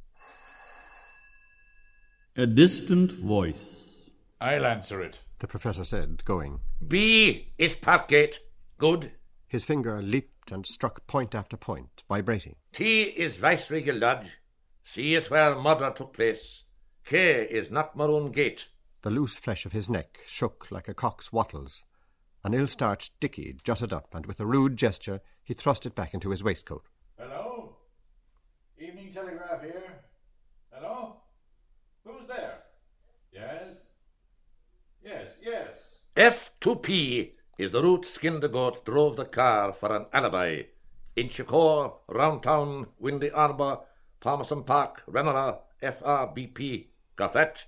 A distant voice. I'll answer it, the professor said, going. B is Parkgate. Good. His finger leaped and struck point after point, vibrating. T is Viceregal Lodge. C is where murder took place. K is Knockmaroon Gate. The loose flesh of his neck shook like a cock's wattles. An ill-starched dickey jutted up, and with a rude gesture he thrust it back into his waistcoat. Hello? Evening Telegraph here. Hello? Who's there? Yes? Yes, yes. F to P is the route Skin the Goat drove the car for an alibi. Inchicore, Roundtown, Windy Arbour, Palmerston Park, Renera, F R B P. Got that?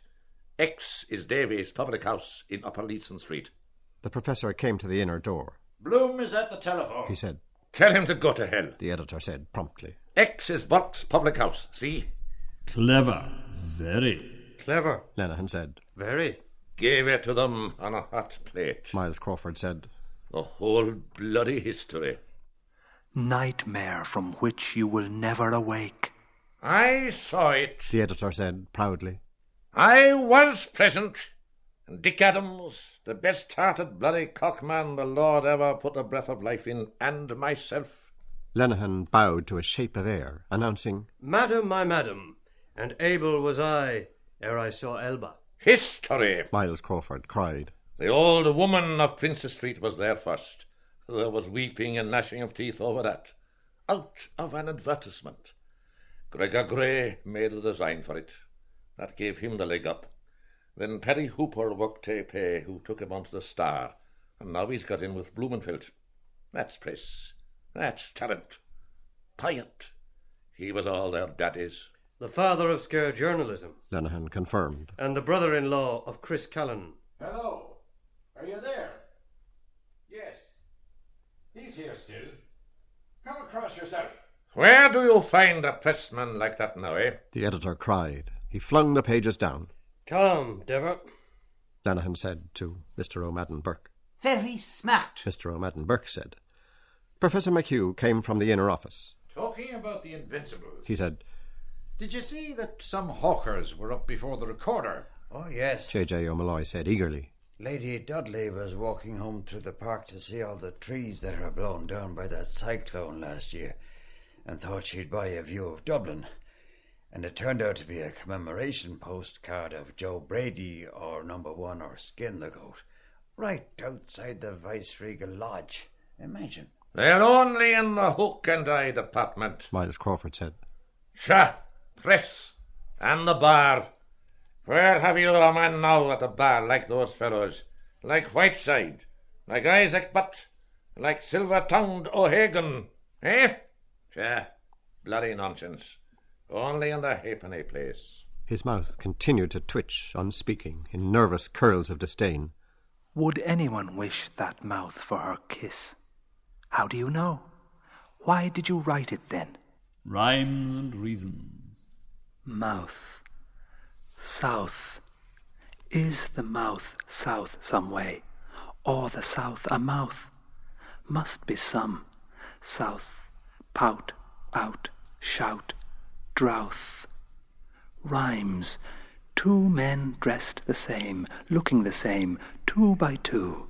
X is Davies Public House in Upper Leeson Street. The professor came to the inner door. Bloom is at the telephone, he said. Tell him to go to hell, the editor said promptly. X is Burke's Public House, see? Clever. Very. Clever, Lenehan said. Very. Gave it to them on a hot plate, Miles Crawford said. The whole bloody history. Nightmare from which you will never awake. I saw it, the editor said proudly. I was present. And Dick Adams, the best-hearted bloody cockman the Lord ever put a breath of life in, and myself. Lenehan bowed to a shape of air, announcing, Madam, my madam, and able was I ere I saw Elba. History! Miles Crawford cried. The old woman of Princess Street was there first. There was weeping and gnashing of teeth over that. Out of an advertisement. Gregor Gray made a design for it. That gave him the leg up. Then Paddy Hooper worked Taipei, who took him onto the Star, and now he's got in with Blumenfeld. That's press. That's talent. Piot. He was all their daddies. The father of scare journalism, Lenehan confirmed. And the brother-in-law of Chris Callan. Hello. Are you there? Yes. He's here still. Come across yourself. Where do you find a pressman like that now, eh? The editor cried. He flung the pages down. Come, Dever, Lenehan said to Mister O'Madden Burke. Very smart, Mister O'Madden Burke said. Professor McHugh came from the inner office. Talking about the Invincibles, he said. Did you see that some hawkers were up before the recorder? Oh, yes, J J O'Malloy said eagerly. Lady Dudley was walking home through the park to see all the trees that were blown down by that cyclone last year, and thought she'd buy a view of Dublin. And it turned out to be a commemoration postcard of Joe Brady or Number One or Skin the Goat, right outside the Viceregal Lodge. Imagine. They're only in the hook and eye department, Miles Crawford said. Sha, press, and the bar. Where have you a man now at the bar like those fellows? Like Whiteside, like Isaac Butt, like silver-tongued O'Hagan, eh? Sha, bloody nonsense. Only in the halfpenny place. His mouth continued to twitch, unspeaking, in nervous curls of disdain. Would anyone wish that mouth for her kiss? How do you know? Why did you write it then? Rhymes and reasons. Mouth. South. Is the mouth south some way? Or the south a mouth? Must be some. South. Pout. Out. Shout. Drouth. Rhymes. Two men dressed the same, looking the same, two by two.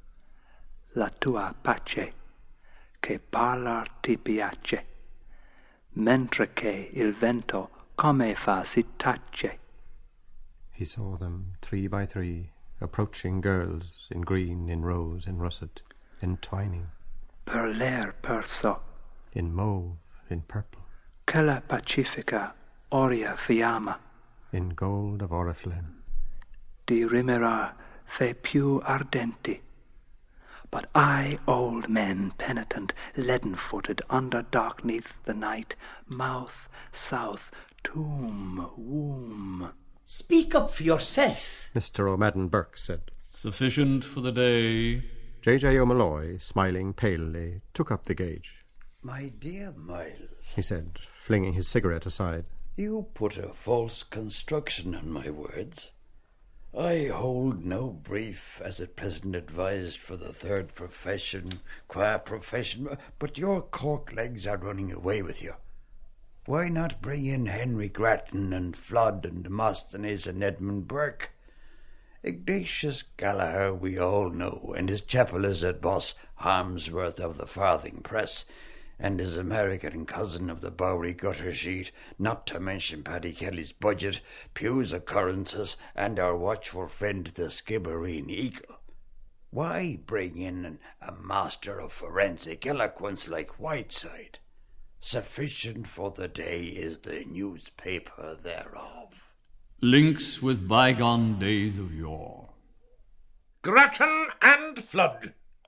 La tua pace, che parlar ti piace, mentre che il vento come fa si tace. He saw them, three by three, approaching girls, in green, in rose, in russet, entwining. Per l'air perso. In mauve, in purple. Che la pacifica oria fiamma. In gold of oriflamme. Di rimera fe più ardenti. But I, old men, penitent, leaden-footed, under dark neath the night, mouth, south, tomb, womb. Speak up for yourself, Mister O'Madden Burke said. Sufficient for the day. J J O'Malloy, smiling palely, took up the gauge. My dear Miles, he said, flinging his cigarette aside. You put a false construction on my words. I hold no brief as at present advised for the third profession, qua profession, but your cork legs are running away with you. Why not bring in Henry Grattan and Flood and Demosthenes and Edmund Burke? Ignatius Gallagher we all know, and his chapel is at Boss Harmsworth of the Farthing Press, and his American cousin of the Bowery Gutter Sheet, not to mention Paddy Kelly's Budget, Pew's Occurrences, and our watchful friend the Skibbereen Eagle. Why bring in a master of forensic eloquence like Whiteside? Sufficient for the day is the newspaper thereof. Links with bygone days of yore. Grattan and Flood,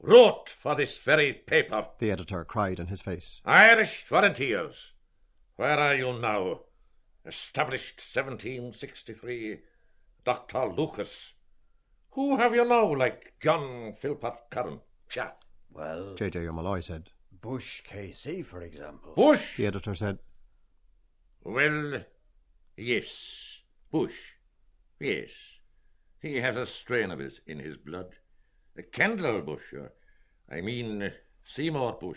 wrote for this very paper. The editor cried in his face. Irish volunteers, where are you now? Established seventeen sixty-three, Doctor Lucas. Who have you now, like John Philpott Curran? Psha. Well, J J O'Malloy said. Bush K C, for example. Bush? The editor said. Well, yes, Bush. Yes. He has a strain of his in his blood. Kendall Bush, or, I mean Seymour Bush.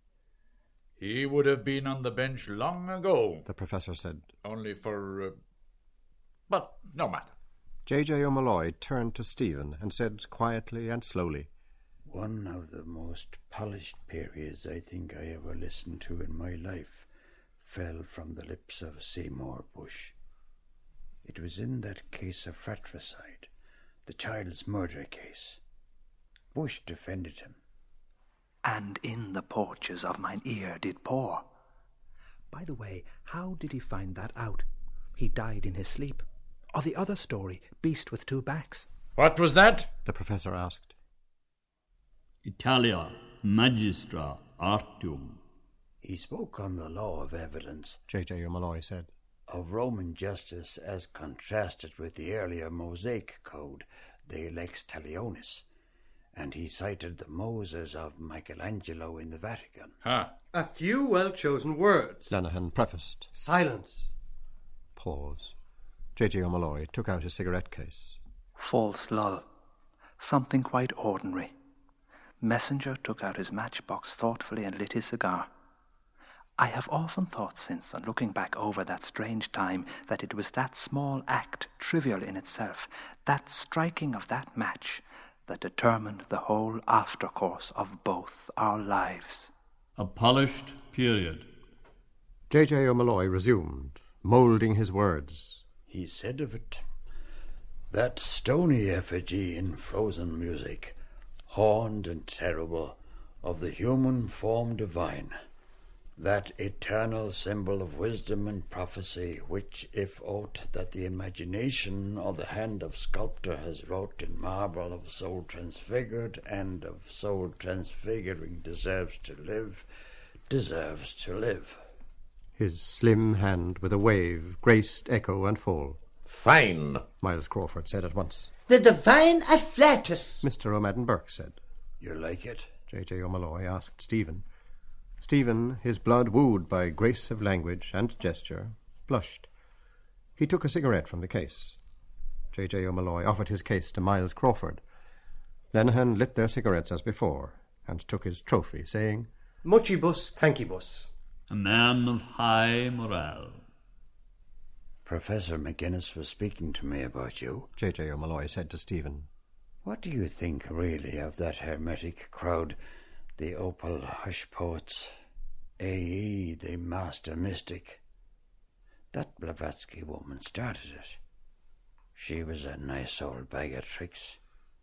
He would have been on the bench long ago. The professor said. Only for... Uh, but no matter. J J O'Malloy turned to Stephen and said quietly and slowly. One of the most polished periods I think I ever listened to in my life fell from the lips of Seymour Bush. It was in that case of fratricide, the child's murder case. Bush defended him. And in the porches of mine ear did pour. By the way, how did he find that out? He died in his sleep. Or the other story, Beast with Two Backs. What was that? The professor asked. Italia magistra artium. He spoke on the law of evidence, J J O'Malloy said, of Roman justice as contrasted with the earlier Mosaic code, the Lex Talionis, and he cited the Moses of Michelangelo in the Vatican. Huh. A few well-chosen words. Lenihan prefaced. Silence. Pause. J J O'Malloy took out his cigarette case. False lull. Something quite ordinary. Messenger took out his matchbox thoughtfully and lit his cigar. I have often thought since, on looking back over that strange time, that it was that small act, trivial in itself, that striking of that match, that determined the whole aftercourse of both our lives. A polished period. J J O'Malloy resumed, moulding his words. He said of it, that stony effigy in frozen music, horned and terrible, of the human form divine, that eternal symbol of wisdom and prophecy, which, if aught that the imagination or the hand of sculptor has wrought in marble of soul transfigured and of soul transfiguring deserves to live, deserves to live. His slim hand with a wave graced echo and fall. Fine, Miles Crawford said at once. The divine afflatus. Mister O'Madden Burke said. You like it? J J O'Malloy asked Stephen. Stephen, his blood wooed by grace of language and gesture, blushed. He took a cigarette from the case. J J O'Malloy offered his case to Miles Crawford. Lenihan lit their cigarettes as before, and took his trophy, saying, Muchibus thankibus. A man of high morale. Professor McGuinness was speaking to me about you, J J O'Malloy said to Stephen. What do you think, really, of that hermetic crowd, the opal hush poets, A E, the master mystic? That Blavatsky woman started it. She was a nice old bag of tricks.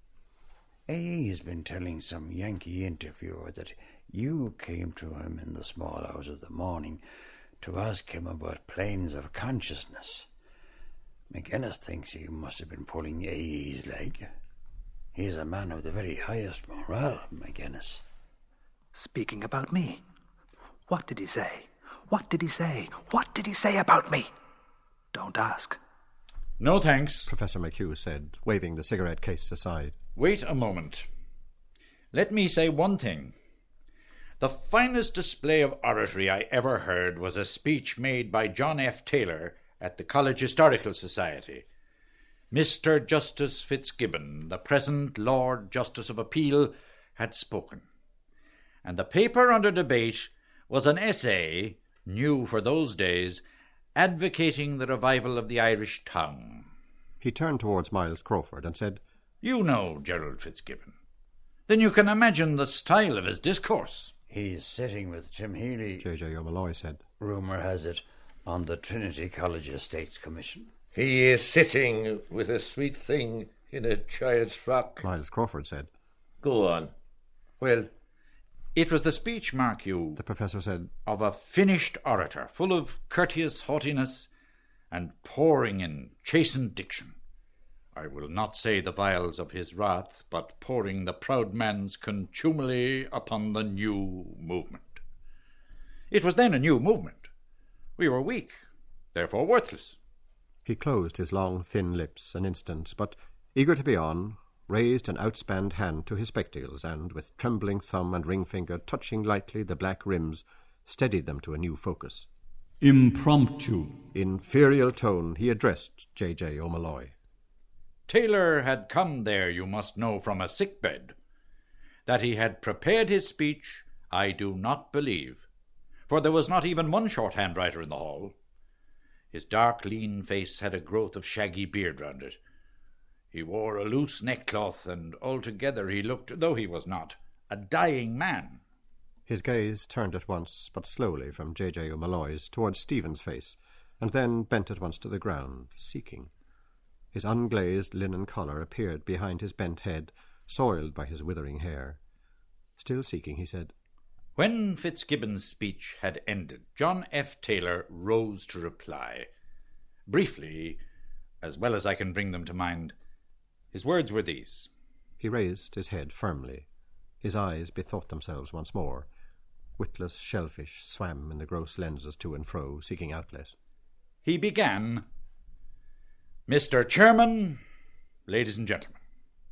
A E has been telling some Yankee interviewer that you came to him in the small hours of the morning to ask him about planes of consciousness. McGuinness thinks he must have been pulling A E's leg. He's a man of the very highest morale, McGuinness. Speaking about me. What did he say? What did he say? What did he say about me? Don't ask. No thanks, Professor McHugh said, waving the cigarette case aside. Wait a moment. Let me say one thing. The finest display of oratory I ever heard was a speech made by John F. Taylor at the College Historical Society. Mister Justice Fitzgibbon, the present Lord Justice of Appeal, had spoken. And the paper under debate was an essay, new for those days, advocating the revival of the Irish tongue. He turned towards Miles Crawford and said, You know Gerald Fitzgibbon. Then you can imagine the style of his discourse. He's sitting with Tim Healy, J J O'Malloy said. Rumour has it, on the Trinity College Estates Commission. He is sitting with a sweet thing in a child's frock, Miles Crawford said. Go on. Well, it was the speech, mark you, the professor said, of a finished orator, full of courteous haughtiness and pouring in chastened diction. I will not say the vials of his wrath, but pouring the proud man's contumely upon the new movement. It was then a new movement. We were weak, therefore worthless. He closed his long, thin lips an instant, but, eager to be on, raised an outspanned hand to his spectacles, and, with trembling thumb and ring finger touching lightly the black rims, steadied them to a new focus. Impromptu. In ferial tone he addressed J J. O'Molloy. Taylor had come there, you must know, from a sick-bed. That he had prepared his speech, I do not believe, for there was not even one shorthand writer in the hall. His dark, lean face had a growth of shaggy beard round it. He wore a loose neckcloth, and altogether he looked, though he was not, a dying man. His gaze turned at once, but slowly, from J J. O'Molloy's towards Stephen's face, and then bent at once to the ground, seeking. His unglazed linen collar appeared behind his bent head, soiled by his withering hair. Still seeking, he said, When Fitzgibbon's speech had ended, John F. Taylor rose to reply. Briefly, as well as I can bring them to mind, his words were these. He raised his head firmly. His eyes bethought themselves once more. Witless shellfish swam in the gross lenses to and fro, seeking outlet. He began, Mister Chairman, ladies and gentlemen,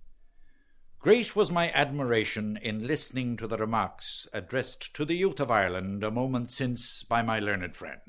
great was my admiration in listening to the remarks addressed to the youth of Ireland a moment since by my learned friend.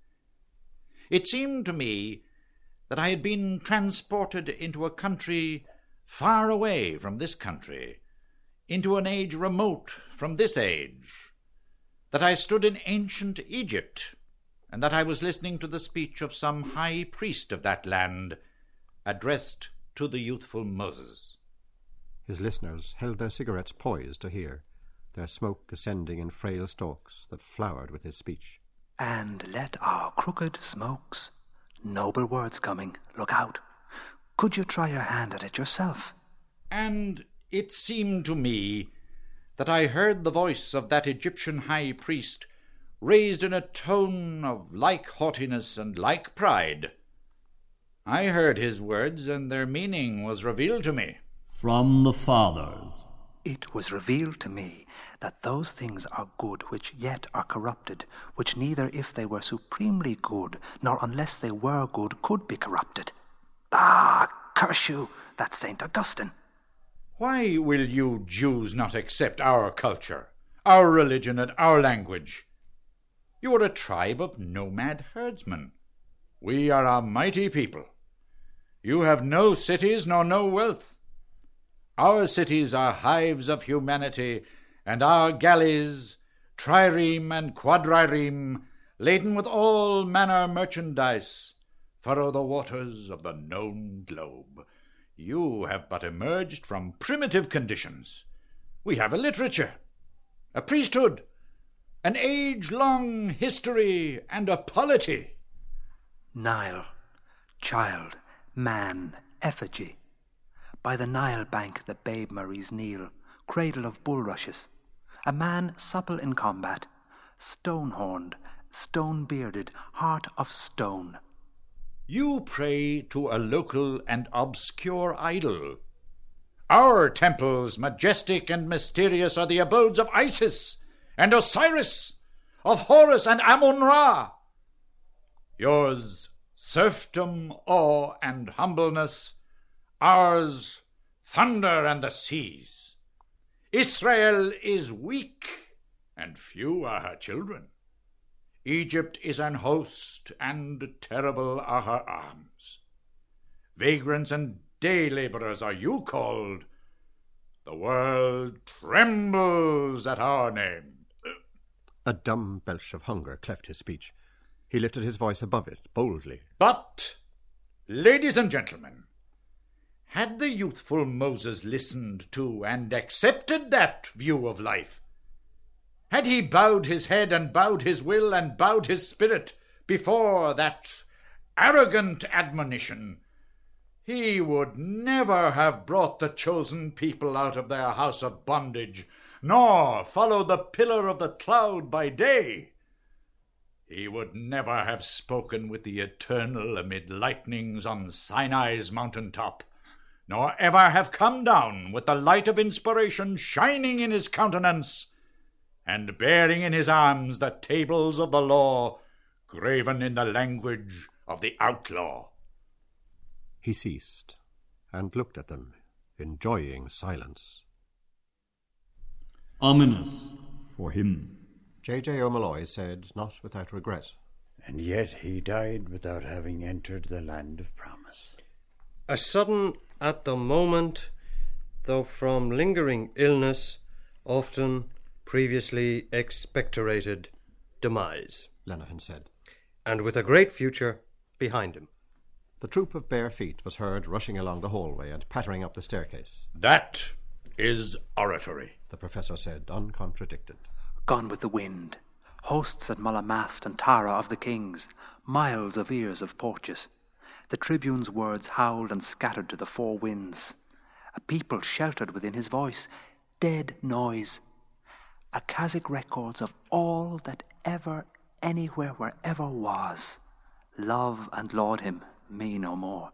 It seemed to me that I had been transported into a country far away from this country, into an age remote from this age, that I stood in ancient Egypt, and that I was listening to the speech of some high priest of that land, addressed to the youthful Moses. His listeners held their cigarettes poised to hear, their smoke ascending in frail stalks that flowered with his speech. And let our crooked smokes, noble words coming, look out. Could you try your hand at it yourself? And it seemed to me that I heard the voice of that Egyptian high priest raised in a tone of like haughtiness and like pride. I heard his words, and their meaning was revealed to me. From the fathers. It was revealed to me that those things are good which yet are corrupted, which neither if they were supremely good, nor unless they were good, could be corrupted. Ah, curse you, that's Saint Augustine. Why will you Jews not accept our culture, our religion, and our language? You are a tribe of nomad herdsmen. We are a mighty people. You have no cities nor no wealth. Our cities are hives of humanity, and our galleys, trireme and quadrireme, laden with all manner merchandise, furrow the waters of the known globe. You have but emerged from primitive conditions. We have a literature, a priesthood, an age-long history, and a polity. Nile, child, man, effigy. By the Nile bank the babe Maries kneel, cradle of bulrushes. A man supple in combat, stone-horned, stone-bearded, heart of stone. You pray to a local and obscure idol. Our temples, majestic and mysterious, are the abodes of Isis and Osiris, of Horus and Amun-Ra. Yours, serfdom, awe, and humbleness. Ours, thunder and the seas. Israel is weak, and few are her children. Egypt is an host, and terrible are her arms. Vagrants and day labourers are you called. The world trembles at our name. A dumb belch of hunger cleft his speech. He lifted his voice above it, boldly. But, ladies and gentlemen, had the youthful Moses listened to and accepted that view of life, had he bowed his head and bowed his will and bowed his spirit before that arrogant admonition, he would never have brought the chosen people out of their house of bondage, nor followed the pillar of the cloud by day. He would never have spoken with the Eternal amid lightnings on Sinai's mountain top, nor ever have come down with the light of inspiration shining in his countenance, and bearing in his arms the tables of the law, graven in the language of the outlaw. He ceased, and looked at them, enjoying silence. Ominous for him. J J O'Molloy said, not without regret. And yet he died without having entered the land of promise. A sudden, at the moment, though from lingering illness, often previously expectorated demise, Lenehan said. And with a great future behind him. The troop of bare feet was heard rushing along the hallway and pattering up the staircase. That is oratory, the professor said, uncontradicted. Gone with the wind. Hosts at Mullamast and Tara of the kings, miles of ears of porches. The tribune's words howled and scattered to the four winds. A people sheltered within his voice. Dead noise. Akasic records of all that ever, anywhere, wherever was. Love and laud him, me no more.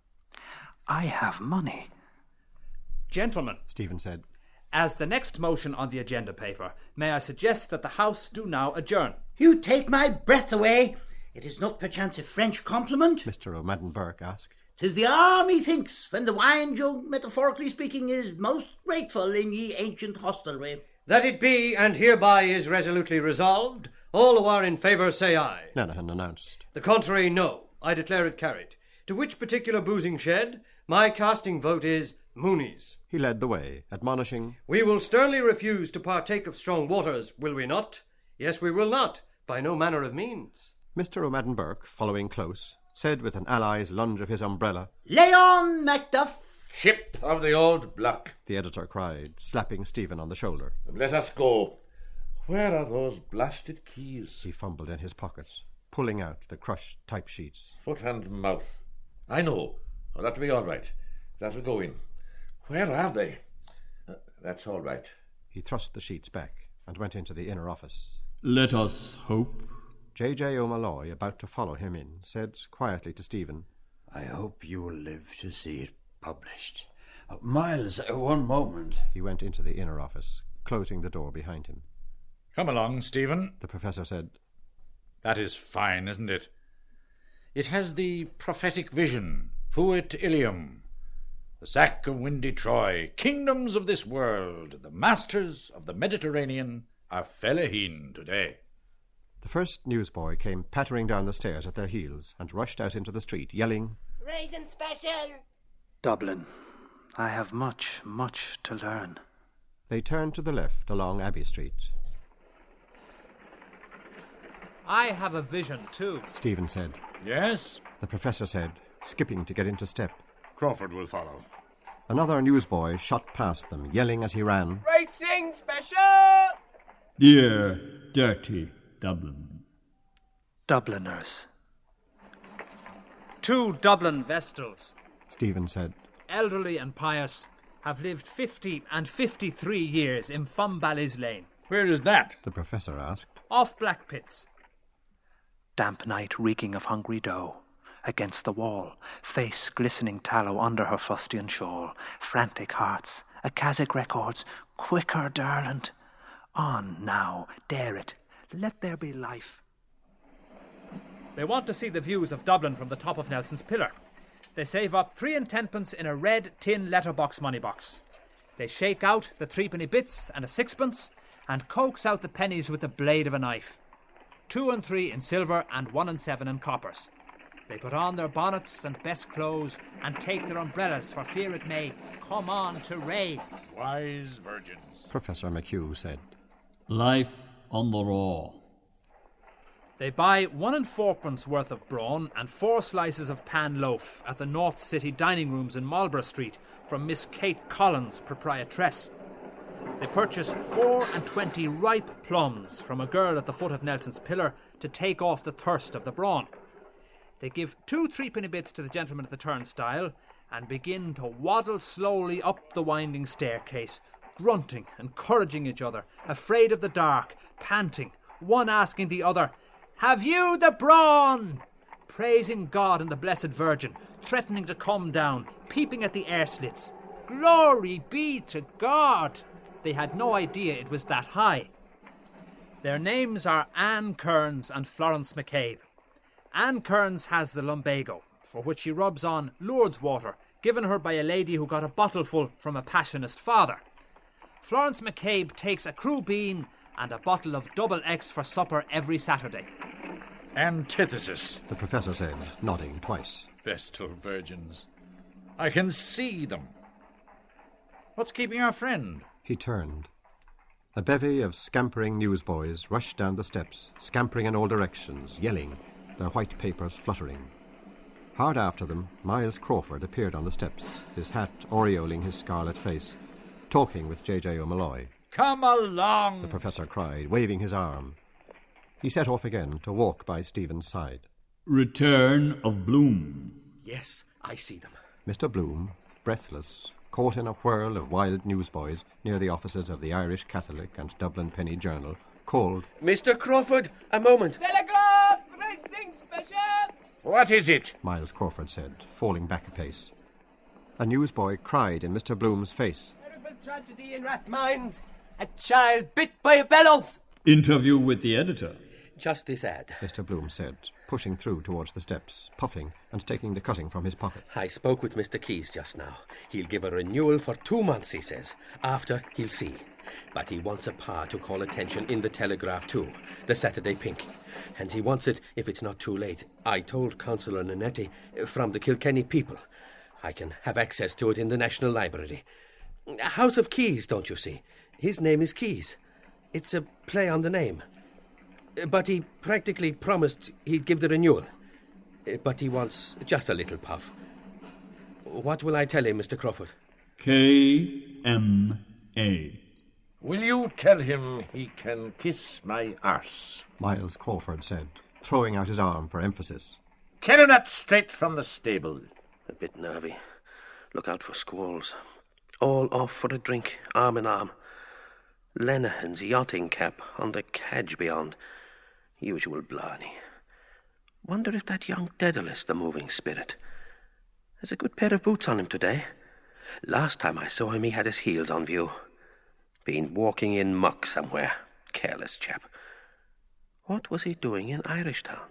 I have money. Gentlemen, Stephen said, as the next motion on the agenda paper, may I suggest that the House do now adjourn? You take my breath away. It is not perchance a French compliment? Mister O'Madden Burke asked. 'Tis the arm, methinks, when the wine jug, metaphorically speaking, is most grateful in ye ancient hostelry. That it be, and hereby is resolutely resolved. All who are in favour say aye. Lenehan announced. The contrary, no. I declare it carried. To which particular boozing shed, my casting vote is Mooney's. He led the way, admonishing, We will sternly refuse to partake of strong waters, will we not? Yes, we will not, by no manner of means. Mister O'Madden Burke, following close, said with an ally's lunge of his umbrella, Lay on, Macduff! Ship of the old block, the editor cried, slapping Stephen on the shoulder. Let us go. Where are those blasted keys? He fumbled in his pockets, pulling out the crushed type sheets. Foot and mouth. I know. Oh, that'll be all right. That'll go in. Where are they? Uh, that's all right. He thrust the sheets back and went into the inner office. Let us hope. J J O'Molloy, about to follow him in, said quietly to Stephen, I hope you will live to see it published. Uh, Miles, uh, one moment. He went into the inner office, closing the door behind him. Come along, Stephen, the professor said. That is fine, isn't it? It has the prophetic vision, fuit Ilium, the sack of windy Troy, kingdoms of this world, the masters of the Mediterranean are Fellaheen today. The first newsboy came pattering down the stairs at their heels and rushed out into the street, yelling, Raisin special! Dublin. I have much, much to learn. They turned to the left along Abbey Street. I have a vision, too, Stephen said. Yes? The professor said, skipping to get into step. Crawford will follow. Another newsboy shot past them, yelling as he ran, Racing special! Dear, dirty Dublin. Dubliners. Two Dublin Vestals, Stephen said. elderly and pious, have lived fifty and fifty-three years in Fumbally's Lane. Where is that? The professor asked. Off Blackpits. Damp night reeking of hungry dough. Against the wall, face glistening tallow under her fustian shawl. Frantic hearts, Akasic records, quicker, darling. On now, dare it. Let there be life. They want to see the views of Dublin from the top of Nelson's Pillar. They save up three and tenpence in a red tin letterbox money box. They shake out the threepenny bits and a sixpence and coax out the pennies with the blade of a knife. Two and three in silver and one and seven in coppers. They put on their bonnets and best clothes and take their umbrellas for fear it may come on to rain. Wise virgins, Professor McHugh said. Life on the raw. They buy one and fourpence worth of brawn and four slices of pan loaf at the North City dining rooms in Marlborough Street from Miss Kate Collins, proprietress. They purchase four and twenty ripe plums from a girl at the foot of Nelson's Pillar to take off the thirst of the brawn. They give two threepenny bits to the gentleman at the turnstile and begin to waddle slowly up the winding staircase, grunting, encouraging each other, afraid of the dark, panting, one asking the other, "Have you the brawn?" praising God and the Blessed Virgin, threatening to come down, peeping at the air slits. Glory be to God! They had no idea it was that high. Their names are Anne Kearns and Florence McCabe. Anne Kearns has the lumbago, for which she rubs on Lourdes water, given her by a lady who got a bottleful from a Passionist father. Florence McCabe takes a crew bean and a bottle of double X for supper every Saturday. Antithesis, the professor said, nodding twice. Vestal virgins. I can see them. What's keeping our friend? He turned. A bevy of scampering newsboys rushed down the steps, scampering in all directions, yelling, their white papers fluttering. Hard after them, Miles Crawford appeared on the steps, his hat aureoling his scarlet face, talking with J J O'Malloy. Come along! The professor cried, waving his arm. He set off again to walk by Stephen's side. Return of Bloom. Yes, I see them. Mister Bloom, breathless, caught in a whirl of wild newsboys near the offices of the Irish Catholic and Dublin Penny Journal, called, Mister Crawford, a moment. Telegraph Racing Special! What is it? Miles Crawford said, falling back a pace. A newsboy cried in Mister Bloom's face. Terrible tragedy in Rathmines. A child bit by a bellows. Interview with the editor. Just this ad, Mister Bloom said, pushing through towards the steps, puffing and taking the cutting from his pocket. I spoke with Mister Keyes just now. He'll give a renewal for two months, he says. After, he'll see. But he wants a pa to call attention in the Telegraph too, the Saturday Pink. And he wants it if it's not too late. I told Councillor Nannetti from the Kilkenny People. I can have access to it in the National Library. House of Keyes, don't you see? His name is Keyes. It's a play on the name. But he practically promised he'd give the renewal. But he wants just a little puff. What will I tell him, Mister Crawford? K M A. Will you tell him he can kiss my arse? Miles Crawford said, throwing out his arm for emphasis. Tell him that straight from the stable. A bit nervy. Look out for squalls. All off for a drink, arm in arm. Lenehan's yachting cap on the cadge beyond. Usual blarney. Wonder if that young Daedalus, the moving spirit. There's a good pair of boots on him today. Last time I saw him, he had his heels on view. Been walking in muck somewhere. Careless chap. What was he doing in Irishtown?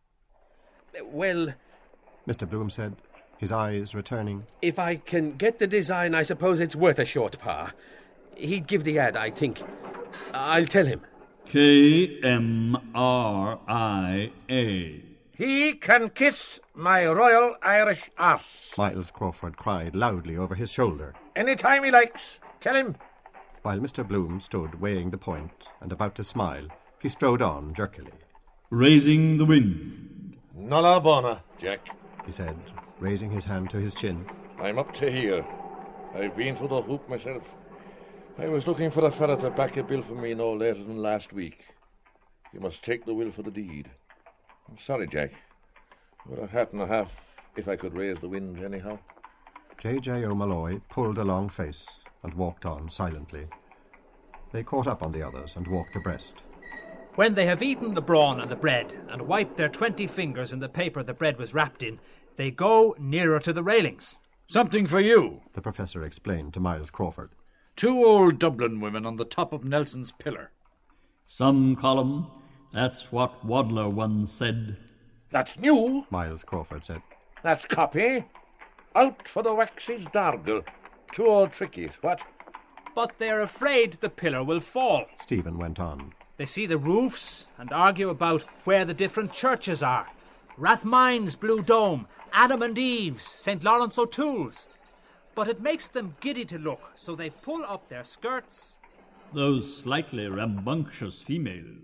Well, Mister Bloom said, his eyes returning. If I can get the design, I suppose it's worth a short, Pa. He'd give the ad, I think. I'll tell him. K M R I A. He can kiss my Royal Irish arse. Miles Crawford cried loudly over his shoulder. Any time he likes. Tell him. While Mister Bloom stood weighing the point and about to smile, he strode on jerkily. Raising the wind. Nulla bona, Jack, he said, raising his hand to his chin. I'm up to here. I've been through the hoop myself. I was looking for a fella to back a bill for me no later than last week. You must take the will for the deed. I'm sorry, Jack. But a hat and a half if I could raise the wind anyhow. J J O'Malloy pulled a long face and walked on silently. They caught up on the others and walked abreast. When they have eaten the brawn and the bread and wiped their twenty fingers in the paper the bread was wrapped in, they go nearer to the railings. Something for you, the professor explained to Miles Crawford. Two old Dublin women on the top of Nelson's pillar. Some column. That's what Wadler once said. That's new, Miles Crawford said. That's copy. Out for the waxy's dargle. Two old trickies, what? But they're afraid the pillar will fall. Stephen went on. They see the roofs and argue about where the different churches are. Rathmines' Blue Dome, Adam and Eve's, Saint Lawrence O'Toole's. But it makes them giddy to look, so they pull up their skirts. Those slightly rambunctious females.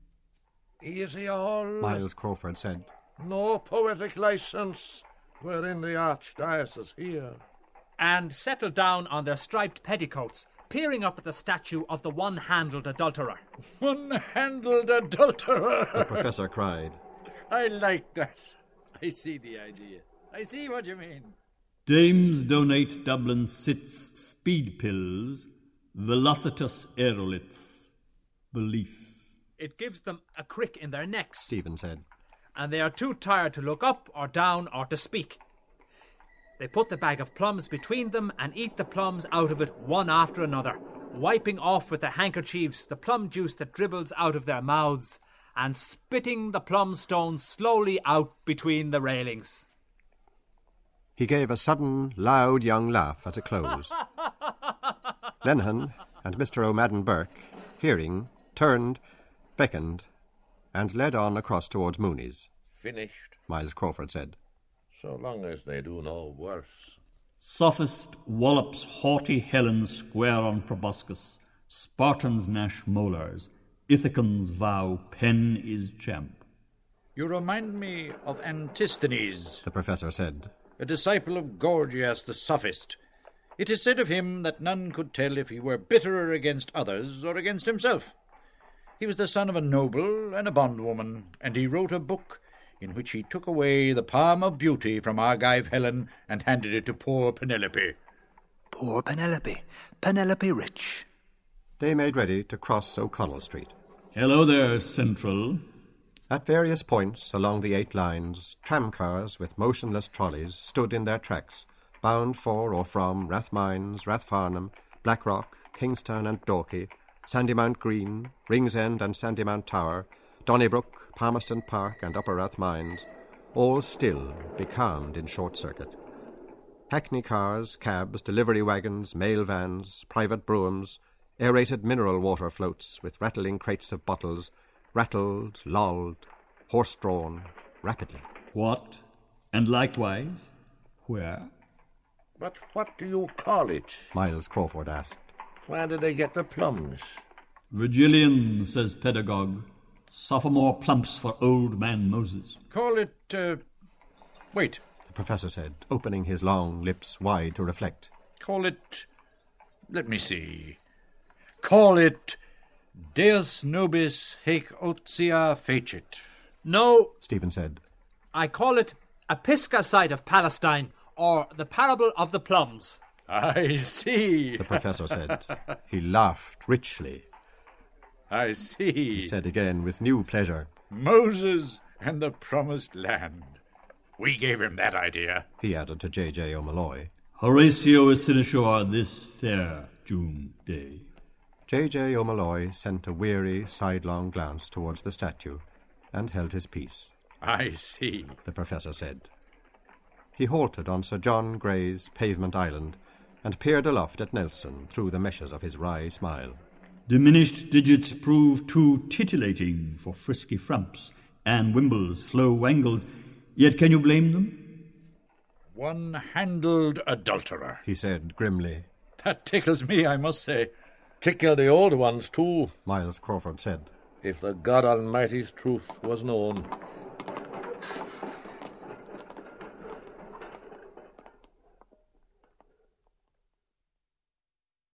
Easy all. Miles Crawford said. No poetic license. We're in the archdiocese here. And settle down on their striped petticoats, peering up at the statue of the one-handled adulterer. One-handled adulterer! The professor cried. I like that. I see the idea. I see what you mean. Dames donate Dublin Sits speed pills, Velocitus aeroliths. Belief. It gives them a crick in their necks. Stephen said. and they are too tired to look up or down or to speak. They put the bag of plums between them and eat the plums out of it one after another, wiping off with their handkerchiefs the plum juice that dribbles out of their mouths and spitting the plum stones slowly out between the railings. He gave a sudden, loud young laugh as it closed. Lenihan and Mister O'Madden Burke, hearing, turned, beckoned, and led on across towards Mooney's. Finished, Miles Crawford said. So long as they do no worse. Sophist wallops haughty Helen square on proboscis, Spartans gnash molars, Ithacans vow pen is champ. You remind me of Antisthenes, the professor said, a disciple of Gorgias the sophist. It is said of him that none could tell if he were bitterer against others or against himself. He was the son of a noble and a bondwoman, and he wrote a book in which he took away the palm of beauty from Argive Helen and handed it to poor Penelope. Poor Penelope. Penelope rich. They made ready to cross O'Connell Street. Hello there, Central. At various points along the eight lines, tramcars with motionless trolleys stood in their tracks, bound for or from Rathmines, Rathfarnham, Blackrock, Kingstown and Dorky, Sandymount Green, Ringsend and Sandymount Tower, Donnybrook, Palmerston Park and Upper Rathmines, all still becalmed in short circuit. Hackney cars, cabs, delivery wagons, mail vans, private broughams, aerated mineral water floats with rattling crates of bottles, rattled, lolled, horse-drawn, rapidly. What? And likewise, where? But what do you call it? Miles Crawford asked. Where did they get the plums? Virgilian, says pedagogue. Sophomore plumps for old man Moses. Call it, uh... wait. The professor said, opening his long lips wide to reflect. Call it... let me see. Call it Deus nobis haec otia fecit. No, Stephen said. I call it a Pisgah site of Palestine, or the parable of the plums. I see, the professor said. He laughed richly. I see, he said again with new pleasure. Moses and the promised land. We gave him that idea, he added to J J O'Malloy. Horatio is cynosure this fair June day. J J O'Malloy sent a weary, sidelong glance towards the statue and held his peace. I see, the professor said. He halted on Sir John Gray's pavement island and peered aloft at Nelson through the meshes of his wry smile. Diminished digits prove too titillating for frisky frumps, and Wimble's flow wangled, yet can you blame them? One-handled adulterer, he said grimly. That tickles me, I must say. Tickle the old ones, too, Miles Crawford said. If the God Almighty's truth was known.